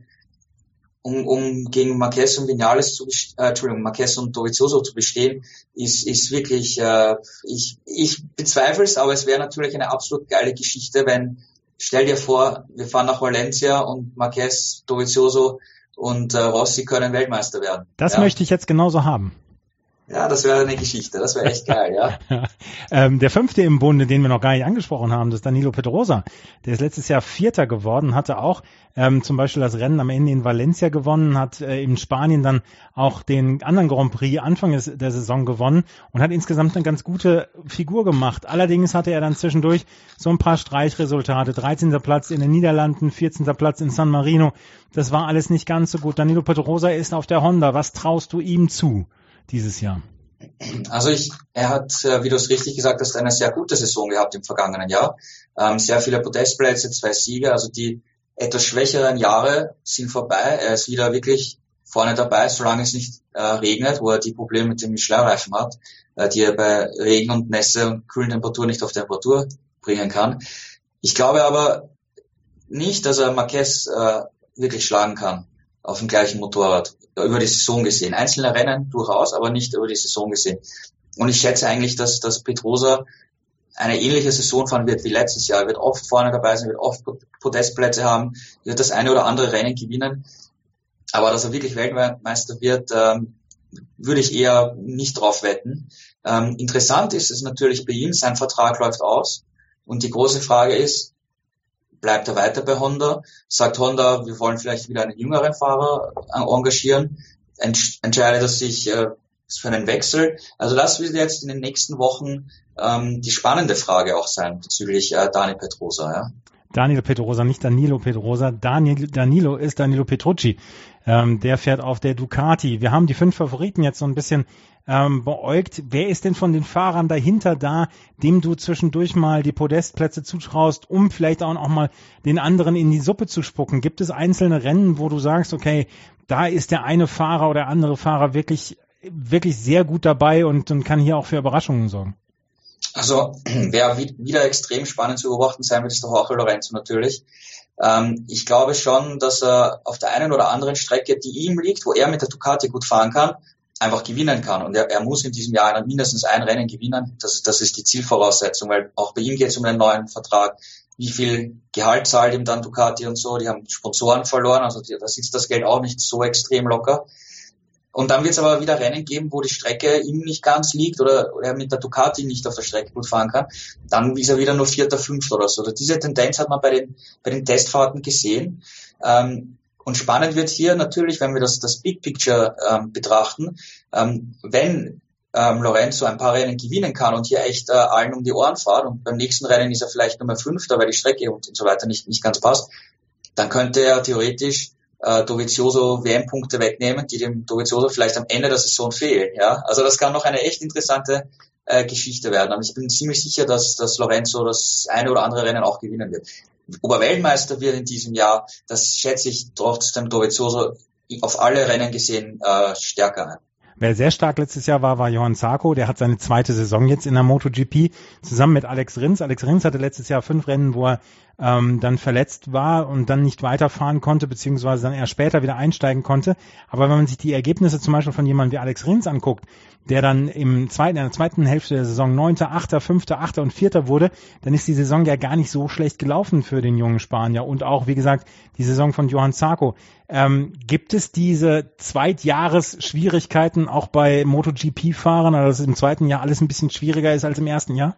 um gegen Marquez und Vinales Marquez und Dovizioso zu bestehen, ist wirklich, ich bezweifle es, aber es wäre natürlich eine absolut geile Geschichte, wenn, stell dir vor, wir fahren nach Valencia und Marquez, Dovizioso und Rossi können Weltmeister werden. Das möchte ich jetzt genauso haben. Ja, das wäre eine Geschichte, das wäre echt geil, ja. Der 5. im Bunde, den wir noch gar nicht angesprochen haben, das ist Danilo Pedrosa. Der ist letztes Jahr 4. geworden, hatte auch zum Beispiel das Rennen am Ende in Valencia gewonnen, hat in Spanien dann auch den anderen Grand Prix Anfang der Saison gewonnen und hat insgesamt eine ganz gute Figur gemacht. Allerdings hatte er dann zwischendurch so ein paar Streichresultate. 13. Platz in den Niederlanden, 14. Platz in San Marino. Das war alles nicht ganz so gut. Danilo Pedrosa ist auf der Honda. Was traust du ihm zu dieses Jahr? Also er hat, wie du es richtig gesagt hast, eine sehr gute Saison gehabt im vergangenen Jahr. Sehr viele Podestplätze, 2 Siege, also die etwas schwächeren Jahre sind vorbei. Er ist wieder wirklich vorne dabei, solange es nicht regnet, wo er die Probleme mit dem Michelin-Reifen hat, die er bei Regen und Nässe und kühlen Temperaturen nicht auf Temperatur bringen kann. Ich glaube aber nicht, dass er Marquez wirklich schlagen kann auf dem gleichen Motorrad, über die Saison gesehen. Einzelne Rennen durchaus, aber nicht über die Saison gesehen. Und ich schätze eigentlich, dass Pedrosa eine ähnliche Saison fahren wird wie letztes Jahr. Er wird oft vorne dabei sein, wird oft Podestplätze haben, wird das eine oder andere Rennen gewinnen. Aber dass er wirklich Weltmeister wird, würde ich eher nicht drauf wetten. Interessant ist es natürlich bei ihm, sein Vertrag läuft aus. Und die große Frage ist, bleibt er weiter bei Honda? Sagt Honda, wir wollen vielleicht wieder einen jüngeren Fahrer engagieren? Entscheidet er sich für einen Wechsel? Also das wird jetzt in den nächsten Wochen die spannende Frage auch sein bezüglich Dani Pedrosa. Ja? Daniel Pedrosa, nicht Danilo Pedrosa. Danilo ist Danilo Petrucci. Der fährt auf der Ducati. Wir haben die 5 Favoriten jetzt so ein bisschen beäugt. Wer ist denn von den Fahrern dahinter da, dem du zwischendurch mal die Podestplätze zutraust, um vielleicht auch noch mal den anderen in die Suppe zu spucken? Gibt es einzelne Rennen, wo du sagst, okay, da ist der eine Fahrer oder andere Fahrer wirklich sehr gut dabei und kann hier auch für Überraschungen sorgen? Also, wer wieder extrem spannend zu beobachten sein wird, ist der Jorge Lorenzo natürlich. Ich glaube schon, dass er auf der einen oder anderen Strecke, die ihm liegt, wo er mit der Ducati gut fahren kann, einfach gewinnen kann. Und er muss in diesem Jahr mindestens ein Rennen gewinnen. Das ist die Zielvoraussetzung, weil auch bei ihm geht es um einen neuen Vertrag. Wie viel Gehalt zahlt ihm dann Ducati und so? Die haben Sponsoren verloren, also da sitzt das Geld auch nicht so extrem locker. Und dann wird es aber wieder Rennen geben, wo die Strecke ihm nicht ganz liegt oder er mit der Ducati nicht auf der Strecke gut fahren kann. Dann ist er wieder nur 4., 5. oder so. Also diese Tendenz hat man bei den Testfahrten gesehen. Und spannend wird hier natürlich, wenn wir das Big Picture betrachten, wenn Lorenzo ein paar Rennen gewinnen kann und hier echt allen um die Ohren fährt und beim nächsten Rennen ist er vielleicht Nummer 5, weil die Strecke und so weiter nicht ganz passt, dann könnte er theoretisch Dovizioso WM-Punkte wegnehmen, die dem Dovizioso vielleicht am Ende der Saison fehlen. Ja, also das kann noch eine echt interessante Geschichte werden. Aber ich bin ziemlich sicher, dass Lorenzo das eine oder andere Rennen auch gewinnen wird. Ob er Weltmeister wird in diesem Jahr, das schätze ich trotzdem Dovizioso auf alle Rennen gesehen stärker ein. Wer sehr stark letztes Jahr war Johann Zarco. Der hat seine 2. Saison jetzt in der MotoGP zusammen mit Alex Rins. Alex Rins hatte letztes Jahr 5 Rennen, wo er dann verletzt war und dann nicht weiterfahren konnte, beziehungsweise dann erst später wieder einsteigen konnte. Aber wenn man sich die Ergebnisse zum Beispiel von jemandem wie Alex Rins anguckt, der dann in der zweiten Hälfte der Saison 9., 8., 5., 8. und 4. wurde, dann ist die Saison ja gar nicht so schlecht gelaufen für den jungen Spanier. Und auch, wie gesagt, die Saison von Johann Zarco. Gibt es diese Zweitjahres-Schwierigkeiten auch bei MotoGP-Fahrern, also dass es im zweiten Jahr alles ein bisschen schwieriger ist als im ersten Jahr?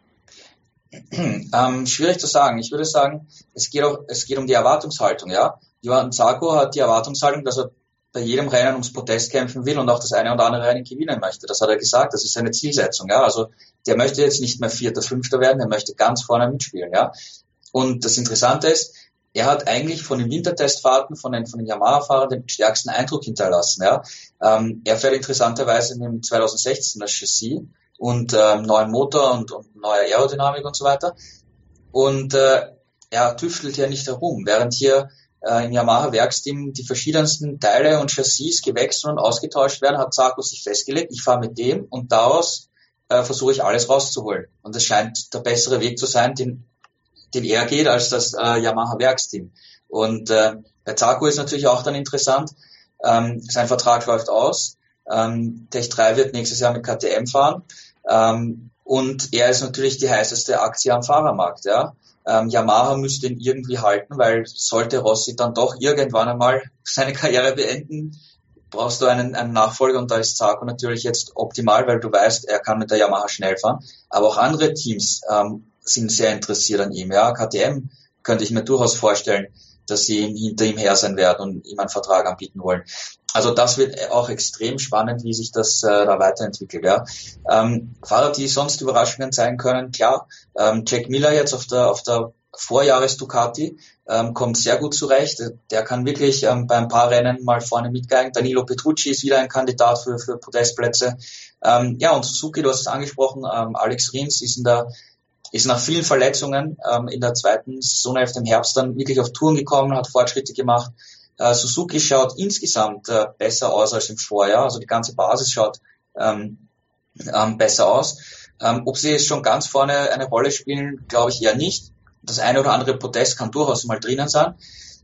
Schwierig zu sagen. Ich würde sagen, es geht um die Erwartungshaltung, ja. Johann Zarco hat die Erwartungshaltung, dass er bei jedem Rennen ums Podest kämpfen will und auch das eine oder andere Rennen gewinnen möchte. Das hat er gesagt, das ist seine Zielsetzung, ja. Also, der möchte jetzt nicht mehr 4., 5. werden, er möchte ganz vorne mitspielen, ja. Und das Interessante ist, er hat eigentlich von den Wintertestfahrten, von den Yamaha-Fahrern den stärksten Eindruck hinterlassen, ja. Er fährt interessanterweise im 2016 das Chassis und neuen Motor und neue Aerodynamik und so weiter. Und er tüftelt ja nicht herum, während hier im Yamaha-Werksteam die verschiedensten Teile und Chassis gewechselt und ausgetauscht werden, hat Zarco sich festgelegt, ich fahre mit dem und daraus versuche ich alles rauszuholen. Und das scheint der bessere Weg zu sein, den er geht, als das Yamaha-Werksteam. Und bei Zarco ist natürlich auch dann interessant, sein Vertrag läuft aus, Tech 3 wird nächstes Jahr mit KTM fahren, und er ist natürlich die heißeste Aktie am Fahrermarkt, ja. Yamaha müsste ihn irgendwie halten, weil sollte Rossi dann doch irgendwann einmal seine Karriere beenden, brauchst du einen Nachfolger, und da ist Zarco natürlich jetzt optimal, weil du weißt, er kann mit der Yamaha schnell fahren. Aber auch andere Teams sind sehr interessiert an ihm. Ja, KTM könnte ich mir durchaus vorstellen, dass sie hinter ihm her sein werden und ihm einen Vertrag anbieten wollen. Also das wird auch extrem spannend, wie sich das da weiterentwickelt. Ja. Fahrer, die sonst Überraschungen zeigen können, klar. Jack Miller jetzt auf der Vorjahres Ducati, kommt sehr gut zurecht. Der kann wirklich bei ein paar Rennen mal vorne mitgeigen. Danilo Petrucci ist wieder ein Kandidat für Podestplätze. Und Suzuki, du hast es angesprochen, Alex Rins ist nach vielen Verletzungen in der zweiten Saisonhälfte im Herbst dann wirklich auf Touren gekommen, hat Fortschritte gemacht. Suzuki schaut insgesamt besser aus als im Vorjahr, also die ganze Basis schaut besser aus. Ob sie jetzt schon ganz vorne eine Rolle spielen, glaube ich eher nicht. Das eine oder andere Podest kann durchaus mal drinnen sein.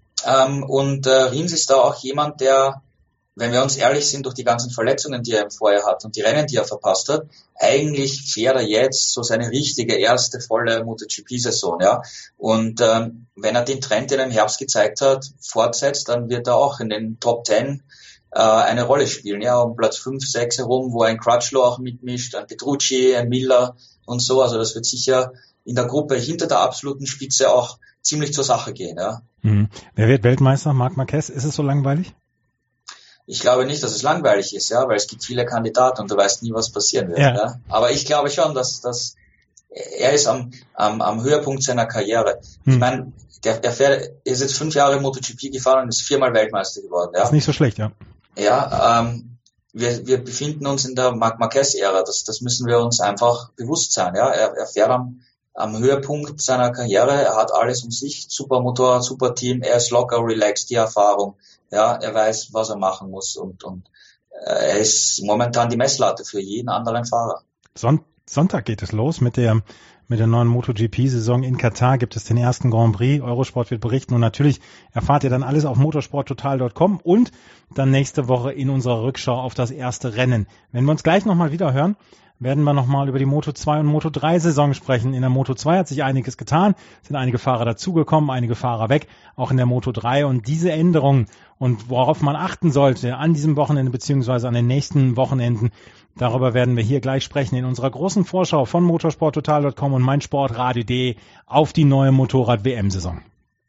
Rins ist da auch jemand, der, wenn wir uns ehrlich sind, durch die ganzen Verletzungen, die er im Vorjahr hat und die Rennen, die er verpasst hat, eigentlich fährt er jetzt so seine richtige erste volle MotoGP-Saison. Ja. Und wenn er den Trend, den er im Herbst gezeigt hat, fortsetzt, dann wird er auch in den Top 10 eine Rolle spielen, ja, um Platz 5, 6 herum, wo ein Crutchlow auch mitmischt, ein Petrucci, ein Miller und so. Also das wird sicher in der Gruppe hinter der absoluten Spitze auch ziemlich zur Sache gehen. Ja. Wer wird Weltmeister? Marc Marquez? Ist es so langweilig? Ich glaube nicht, dass es langweilig ist, ja, weil es gibt viele Kandidaten und du weißt nie, was passieren wird. Ja. Aber ich glaube schon, dass er ist am Höhepunkt seiner Karriere. Ich meine, er ist jetzt 5 Jahre MotoGP gefahren und ist 4-mal Weltmeister geworden. Ja. Das ist nicht so schlecht, ja. Ja, wir befinden uns in der Marc Marquez-Ära. Das müssen wir uns einfach bewusst sein. Ja, er fährt am Höhepunkt seiner Karriere. Er hat alles um sich. Super Motorrad, super Team. Er ist locker, relaxed, die Erfahrung. Ja, er weiß, was er machen muss und er ist momentan die Messlatte für jeden anderen Fahrer. Sonntag geht es los mit der neuen MotoGP-Saison in Katar. Gibt es den ersten Grand Prix. Eurosport wird berichten und natürlich erfahrt ihr dann alles auf motorsporttotal.com und dann nächste Woche in unserer Rückschau auf das erste Rennen. Wenn wir uns gleich nochmal wieder hören, werden wir nochmal über die Moto2 und Moto3-Saison sprechen. In der Moto2 hat sich einiges getan, sind einige Fahrer dazugekommen, einige Fahrer weg, auch in der Moto3. Und diese Änderungen und worauf man achten sollte an diesem Wochenende beziehungsweise an den nächsten Wochenenden, darüber werden wir hier gleich sprechen in unserer großen Vorschau von motorsporttotal.com und meinsportradio.de auf die neue Motorrad-WM-Saison.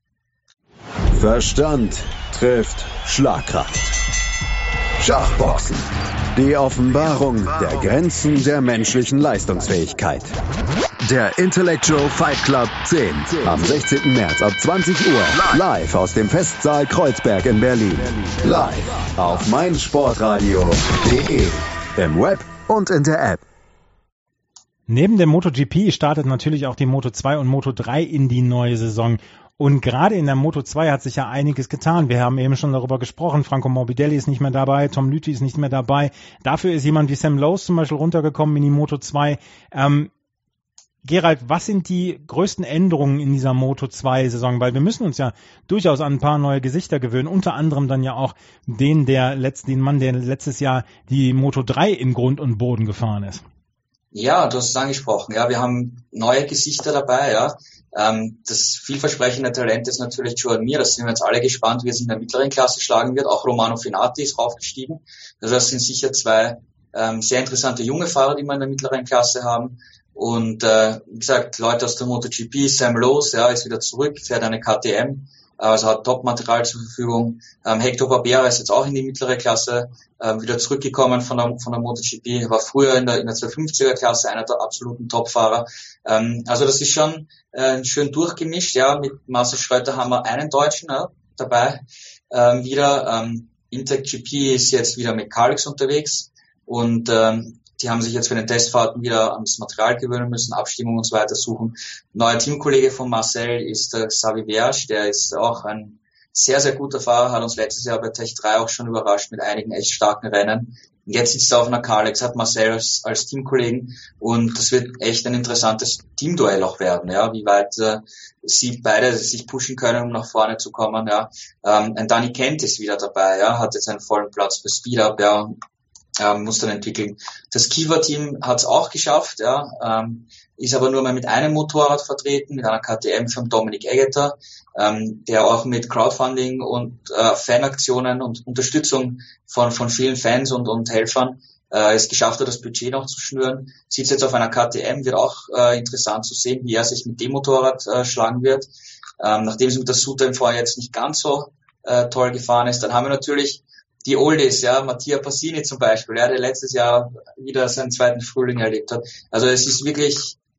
Verstand trifft Schlagkraft. Schachboxen. Die Offenbarung der Grenzen der menschlichen Leistungsfähigkeit. Der Intellectual Fight Club 10. Am 16. März ab 20 Uhr. Live aus dem Festsaal Kreuzberg in Berlin. Live auf meinsportradio.de. Im Web und in der App. Neben dem MotoGP startet natürlich auch die Moto2 und Moto3 in die neue Saison. Und gerade in der Moto2 hat sich ja einiges getan. Wir haben eben schon darüber gesprochen. Franco Morbidelli ist nicht mehr dabei, Tom Lüthi ist nicht mehr dabei. Dafür ist jemand wie Sam Lowes zum Beispiel runtergekommen in die Moto2. Gerald, was sind die größten Änderungen in dieser Moto2-Saison? Weil wir müssen uns ja durchaus an ein paar neue Gesichter gewöhnen. Unter anderem dann ja auch den Mann, der letztes Jahr die Moto3 in Grund und Boden gefahren ist. Ja, du hast es angesprochen. Ja, wir haben neue Gesichter dabei, ja. Das vielversprechende Talent ist natürlich Joan Mir. Das sind wir jetzt alle gespannt, wie es in der mittleren Klasse schlagen wird. Auch Romano Finati ist raufgestiegen. Also das sind sicher zwei sehr interessante junge Fahrer, die wir in der mittleren Klasse haben. Und wie gesagt, Leute aus der MotoGP, Sam Lowes, ja, ist wieder zurück, fährt eine KTM, also hat Top-Material zur Verfügung. Hector Barbera ist jetzt auch in die mittlere Klasse wieder zurückgekommen von der MotoGP, war früher in der 250er-Klasse einer der absoluten Top-Fahrer. Also das ist schon schön durchgemischt. Ja, mit Marcel Schröter haben wir einen Deutschen dabei wieder. Intec GP ist jetzt wieder mit Kalix unterwegs und die haben sich jetzt für den Testfahrten wieder an das Material gewöhnen müssen, Abstimmung und so weiter suchen. Neuer Teamkollege von Marcel ist der Xavi Vierge, der ist auch ein sehr, sehr guter Fahrer, hat uns letztes Jahr bei Tech 3 auch schon überrascht mit einigen echt starken Rennen. Und jetzt sitzt er auf einer Kalex, hat Marcel als Teamkollegen und das wird echt ein interessantes Teamduell auch werden, ja, wie weit sie beide sich pushen können, um nach vorne zu kommen, ja. Ein Danny Kent ist wieder dabei, ja, hat jetzt einen vollen Platz für Speed Up, ja, muss dann entwickeln. Das Kiva-Team hat es auch geschafft, ja, ist aber nur mal mit einem Motorrad vertreten, mit einer KTM von Dominik Eggeter, der auch mit Crowdfunding und Fanaktionen und Unterstützung von vielen Fans und Helfern es geschafft hat, das Budget noch zu schnüren. Sitzt jetzt auf einer KTM, wird auch interessant zu sehen, wie er sich mit dem Motorrad schlagen wird. Nachdem es mit der Suter im Vorjahr jetzt nicht ganz so toll gefahren ist, dann haben wir natürlich die Oldies, ja, Mattia Passini zum Beispiel, ja, der letztes Jahr wieder seinen zweiten Frühling erlebt hat. Also es ist wirklich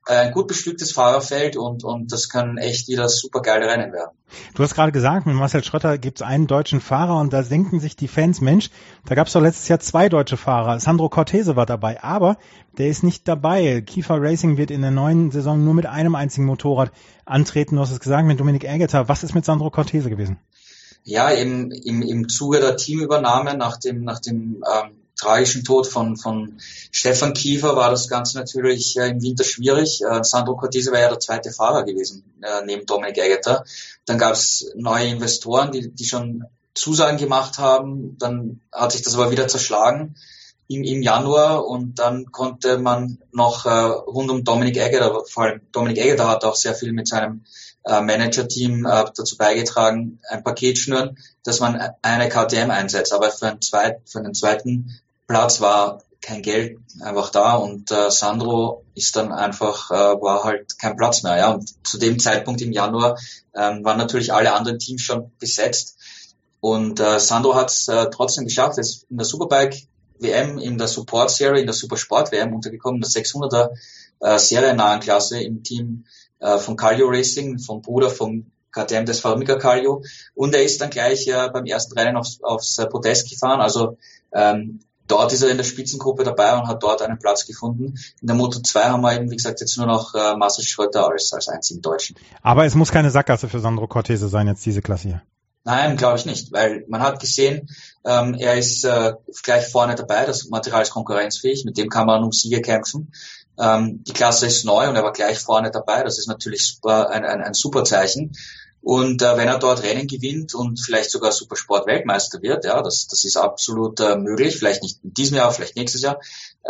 ein gut bestücktes Fahrerfeld und das können echt wieder super geile Rennen werden. Du hast gerade gesagt, mit Marcel Schrötter gibt es einen deutschen Fahrer und da denken sich die Fans, Mensch, da gab es doch letztes Jahr 2 deutsche Fahrer. Sandro Cortese war dabei, aber der ist nicht dabei. Kiefer Racing wird in der neuen Saison nur mit einem einzigen Motorrad antreten. Du hast es gesagt, mit Dominik Egeter. Was ist mit Sandro Cortese gewesen? Ja, im Zuge der Teamübernahme nach dem tragischen Tod von Stefan Kiefer war das Ganze natürlich im Winter schwierig. Sandro Cortese war ja der zweite Fahrer gewesen, neben Dominik Egeter. Dann gab es neue Investoren, die schon Zusagen gemacht haben. Dann hat sich das aber wieder zerschlagen im Januar und dann konnte man noch rund um Dominik Egeter, vor allem Dominik Egeter hat auch sehr viel mit seinem Manager-Team dazu beigetragen, ein Paket schnüren, dass man eine KTM einsetzt. Aber für den zweiten Platz war kein Geld einfach da und Sandro ist dann einfach, war halt kein Platz mehr. Ja. Und zu dem Zeitpunkt im Januar waren natürlich alle anderen Teams schon besetzt. Und Sandro hat es trotzdem geschafft, er ist in der Superbike WM, in der Support Serie, in der Supersport WM untergekommen, in der 600er seriennahen Klasse im Team von Kallio Racing, vom Bruder vom KTM des Farmiga Kallio. Und er ist dann gleich beim ersten Rennen aufs Podest gefahren. Also dort ist er in der Spitzengruppe dabei und hat dort einen Platz gefunden. In der Moto 2 haben wir eben, wie gesagt, jetzt nur noch Marcel Schrötter als einzigen Deutschen. Aber es muss keine Sackgasse für Sandro Cortese sein, jetzt diese Klasse hier. Nein, glaube ich nicht, weil man hat gesehen, er ist gleich vorne dabei, das Material ist konkurrenzfähig, mit dem kann man um Siege kämpfen. Die Klasse ist neu und er war gleich vorne dabei, das ist natürlich super, ein super Zeichen. Und wenn er dort Rennen gewinnt und vielleicht sogar Supersport-Weltmeister wird, ja, das ist absolut möglich, vielleicht nicht in diesem Jahr, vielleicht nächstes Jahr,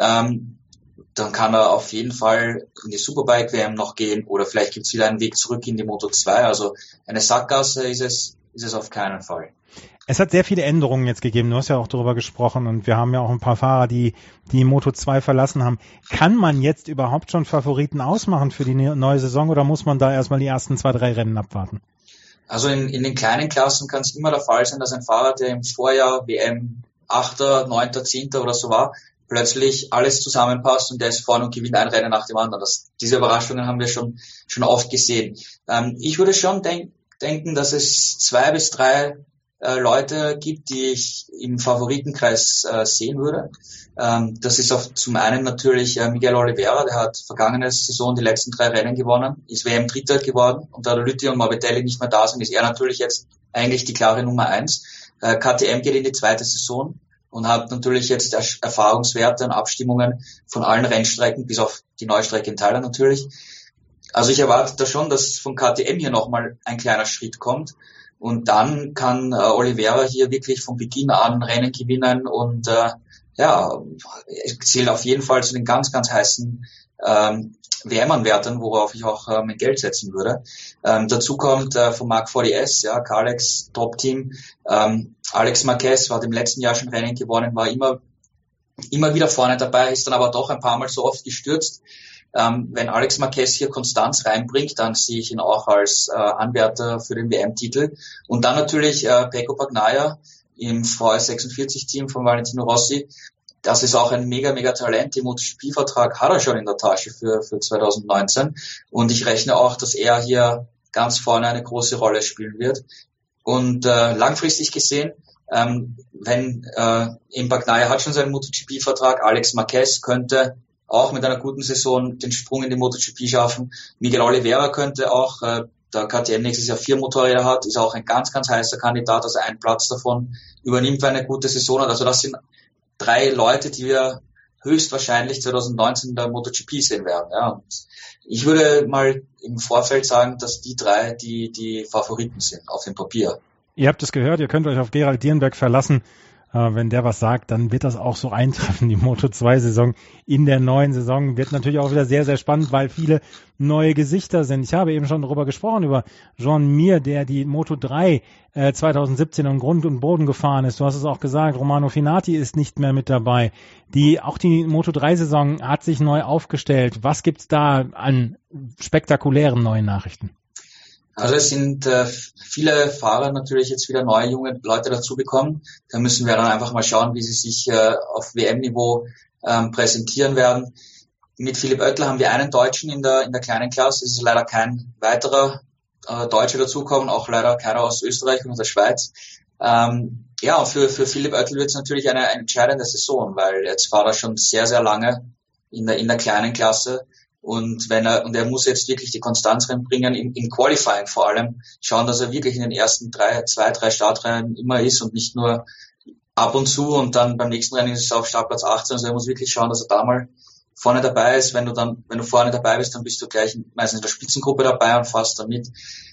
dann kann er auf jeden Fall in die Superbike-WM noch gehen oder vielleicht gibt's wieder einen Weg zurück in die Moto 2. Also eine Sackgasse ist es auf keinen Fall. Es hat sehr viele Änderungen jetzt gegeben. Du hast ja auch darüber gesprochen und wir haben ja auch ein paar Fahrer, die Moto 2 verlassen haben. Kann man jetzt überhaupt schon Favoriten ausmachen für die neue Saison oder muss man da erstmal die ersten 2-3 Rennen abwarten? Also in den kleinen Klassen kann es immer der Fall sein, dass ein Fahrer, der im Vorjahr WM 8., 9., 10. oder so war, plötzlich alles zusammenpasst und der ist vorne und gewinnt ein Rennen nach dem anderen. Diese Überraschungen haben wir schon oft gesehen. Ich würde schon denken, dass es 2 bis 3 Leute gibt, die ich im Favoritenkreis sehen würde. Das ist auch zum einen natürlich Miguel Oliveira, der hat vergangene Saison die letzten 3 Rennen gewonnen, ist WM-Dritter geworden und da Lüthi und Morbidelli nicht mehr da sind, ist er natürlich jetzt eigentlich die klare Nummer 1. KTM geht in die 2. Saison und hat natürlich jetzt Erfahrungswerte und Abstimmungen von allen Rennstrecken, bis auf die Neustrecke in Thailand natürlich. Also ich erwarte da schon, dass von KTM hier nochmal ein kleiner Schritt kommt. Und dann kann Oliveira hier wirklich von Beginn an Rennen gewinnen und zählt auf jeden Fall zu den ganz, ganz heißen WM-Anwärtern, worauf ich auch mein Geld setzen würde. Dazu kommt von Marc 4DS, ja, Kalex Top-Team. Alex Marquez hat im letzten Jahr schon Rennen gewonnen, war immer wieder vorne dabei, ist dann aber doch ein paar Mal so oft gestürzt. Wenn Alex Marquez hier Konstanz reinbringt, dann sehe ich ihn auch als Anwärter für den WM-Titel. Und dann natürlich Pecco Bagnaia im VS46-Team von Valentino Rossi. Das ist auch ein mega, mega Talent. Den MotoGP-Vertrag hat er schon in der Tasche für 2019. Und ich rechne auch, dass er hier ganz vorne eine große Rolle spielen wird. Und langfristig gesehen, wenn Bagnaia hat schon seinen MotoGP-Vertrag, Alex Marquez könnte auch mit einer guten Saison den Sprung in die MotoGP schaffen. Miguel Oliveira könnte auch, da KTM nächstes Jahr 4 Motorräder hat, ist auch ein ganz, ganz heißer Kandidat, also einen Platz davon übernimmt, wenn eine gute Saison hat. Also das sind 3 Leute, die wir höchstwahrscheinlich 2019 in der MotoGP sehen werden. Ja. Und ich würde mal im Vorfeld sagen, dass die 3 die Favoriten sind auf dem Papier. Ihr habt es gehört, ihr könnt euch auf Gerald Dierenberg verlassen. Wenn der was sagt, dann wird das auch so eintreffen. Die Moto2-Saison in der neuen Saison wird natürlich auch wieder sehr, sehr spannend, weil viele neue Gesichter sind. Ich habe eben schon darüber gesprochen, über Joan Mir, der die Moto3 2017 im Grund und Boden gefahren ist. Du hast es auch gesagt, Romano Finati ist nicht mehr mit dabei. Auch die Moto3-Saison hat sich neu aufgestellt. Was gibt's da an spektakulären neuen Nachrichten? Also es sind viele Fahrer natürlich jetzt wieder neue, junge Leute dazu bekommen. Da müssen wir dann einfach mal schauen, wie sie sich auf WM-Niveau präsentieren werden. mit Philipp Oettel haben wir einen Deutschen in der kleinen Klasse. Es ist leider kein weiterer Deutsche dazukommen, auch leider keiner aus Österreich und der Schweiz. Ja, für Philipp Oettel wird es natürlich eine entscheidende Saison, weil jetzt fährt er schon sehr, sehr lange in der kleinen Klasse. Und er muss jetzt wirklich die Konstanz reinbringen, im Qualifying vor allem, schauen, dass er wirklich in den ersten 3 Startrennen immer ist und nicht nur ab und zu und dann beim nächsten Rennen ist es auf Startplatz 18. Also er muss wirklich schauen, dass er da mal vorne dabei ist. Wenn du vorne dabei bist, dann bist du gleich meistens in der Spitzengruppe dabei und fährst damit.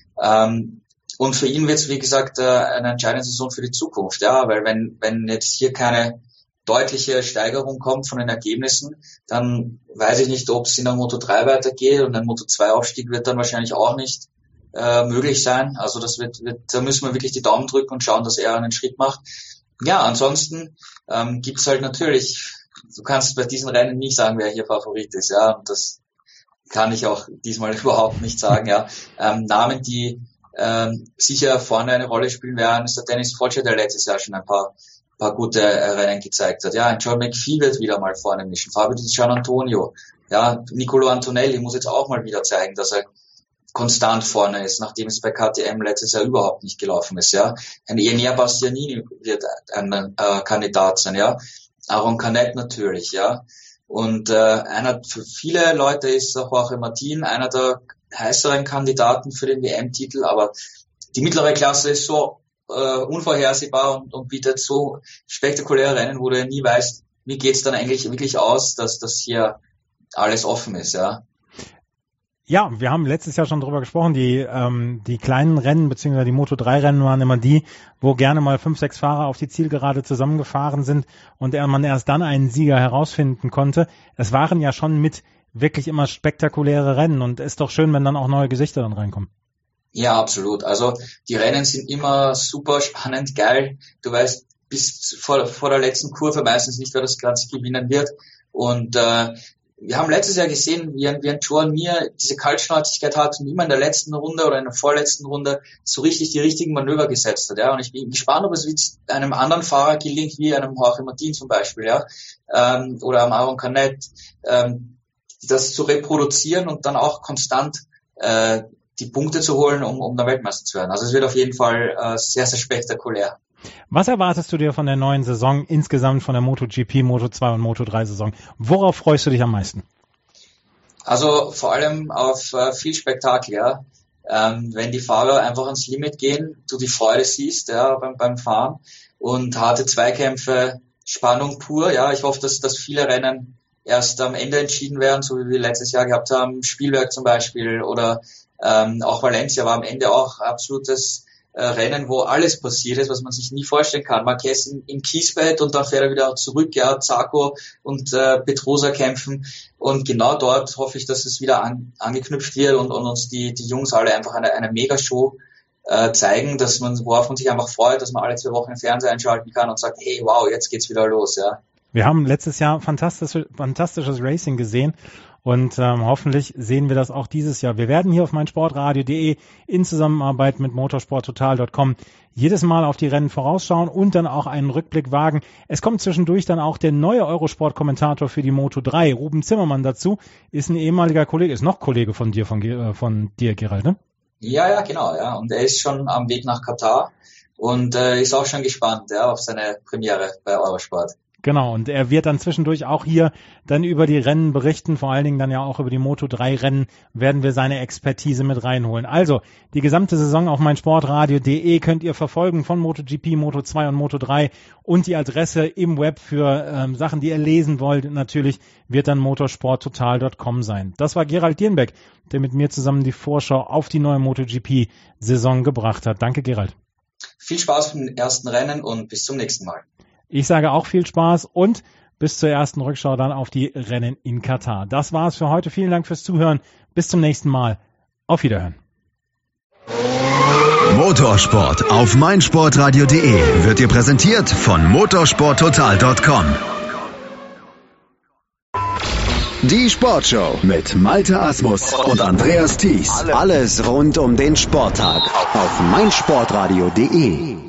Und für ihn wird es, wie gesagt, eine entscheidende Saison für die Zukunft, ja, weil wenn jetzt hier keine deutliche Steigerung kommt von den Ergebnissen, dann weiß ich nicht, ob es in der Moto3 weitergeht und ein Moto2-Aufstieg wird dann wahrscheinlich auch nicht möglich sein. Also da müssen wir wirklich die Daumen drücken und schauen, dass er einen Schritt macht. Ja, ansonsten gibt's halt natürlich, du kannst bei diesen Rennen nicht sagen, wer hier Favorit ist, ja, und das kann ich auch diesmal überhaupt nicht sagen, ja. Namen, die sicher vorne eine Rolle spielen werden, ist der Dennis Foggia, der letztes Jahr schon ein paar gute Rennen gezeigt hat. Ja, ein John McPhee wird wieder mal vorne mischen. Fabio Di Gianantonio. Ja, Nicolo Antonelli muss jetzt auch mal wieder zeigen, dass er konstant vorne ist, nachdem es bei KTM letztes Jahr überhaupt nicht gelaufen ist. Ja, ein Enea Bastianini wird ein Kandidat sein. Ja, Aaron Canet natürlich. Ja, und einer für viele Leute ist auch Jorge Martin einer der heißeren Kandidaten für den WM-Titel. Aber die mittlere Klasse ist so unvorhersehbar und bietet so spektakuläre Rennen, wo du nie weißt, wie geht's dann eigentlich wirklich aus, dass das hier alles offen ist, ja. Ja, wir haben letztes Jahr schon drüber gesprochen, die kleinen Rennen bzw. die Moto3-Rennen waren immer die, wo gerne mal 5, 6 Fahrer auf die Zielgerade zusammengefahren sind und man erst dann einen Sieger herausfinden konnte. Es waren ja schon mit wirklich immer spektakuläre Rennen und ist doch schön, wenn dann auch neue Gesichter dann reinkommen. Ja, absolut. Also die Rennen sind immer super spannend, geil. Du weißt bis vor der letzten Kurve meistens nicht, wer das Ganze gewinnen wird. Und wir haben letztes Jahr gesehen, wie ein Joan Mir diese Kaltschnäuzigkeit hat und immer in der letzten Runde oder in der vorletzten Runde so richtig die richtigen Manöver gesetzt hat. Ja, und ich bin gespannt, ob es einem anderen Fahrer gelingt, wie einem Jorge Martin zum Beispiel, ja, oder am Aaron Canet, das zu reproduzieren und dann auch konstant die Punkte zu holen, um der Weltmeister zu werden. Also es wird auf jeden Fall sehr, sehr spektakulär. Was erwartest du dir von der neuen Saison insgesamt, von der MotoGP, Moto2 und Moto3-Saison? Worauf freust du dich am meisten? Also vor allem auf viel Spektakel, ja. Wenn die Fahrer einfach ans Limit gehen, du die Freude siehst, ja, beim Fahren und harte Zweikämpfe, Spannung pur, ja. Ich hoffe, dass viele Rennen erst am Ende entschieden werden, so wie wir letztes Jahr gehabt haben, Spielberg zum Beispiel oder auch Valencia war am Ende auch absolutes Rennen, wo alles passiert ist, was man sich nie vorstellen kann. Marquez im Kiesbett und dann fährt er wieder zurück, ja, Zarco und Pedrosa kämpfen und genau dort hoffe ich, dass es wieder angeknüpft wird und uns die Jungs alle einfach eine Megashow zeigen, worauf man sich einfach freut, dass man alle 2 Wochen den Fernseher einschalten kann und sagt, hey, wow, jetzt geht's wieder los, ja. Wir haben letztes Jahr fantastisches Racing gesehen und hoffentlich sehen wir das auch dieses Jahr. Wir werden hier auf meinsportradio.de in Zusammenarbeit mit motorsporttotal.com jedes Mal auf die Rennen vorausschauen und dann auch einen Rückblick wagen. Es kommt zwischendurch dann auch der neue Eurosport-Kommentator für die Moto3, Ruben Zimmermann, dazu. Ist ein ehemaliger Kollege, ist noch Kollege von dir, Gerald, ne? Ja, genau, ja. Und er ist schon am Weg nach Katar und ist auch schon gespannt, ja, auf seine Premiere bei Eurosport. Genau, und er wird dann zwischendurch auch hier dann über die Rennen berichten, vor allen Dingen dann ja auch über die Moto3-Rennen werden wir seine Expertise mit reinholen. Also, die gesamte Saison auf meinsportradio.de könnt ihr verfolgen von MotoGP, Moto2 und Moto3 und die Adresse im Web für Sachen, die ihr lesen wollt, natürlich wird dann motorsporttotal.com sein. Das war Gerald Dierenbeck, der mit mir zusammen die Vorschau auf die neue MotoGP-Saison gebracht hat. Danke, Gerald. Viel Spaß beim ersten Rennen und bis zum nächsten Mal. Ich sage auch viel Spaß und bis zur ersten Rückschau dann auf die Rennen in Katar. Das war's für heute. Vielen Dank fürs Zuhören. Bis zum nächsten Mal. Auf Wiederhören. Motorsport auf meinsportradio.de wird dir präsentiert von motorsporttotal.com. Die Sportshow mit Malte Asmus und Andreas Thies. Alles rund um den Sporttag auf meinsportradio.de.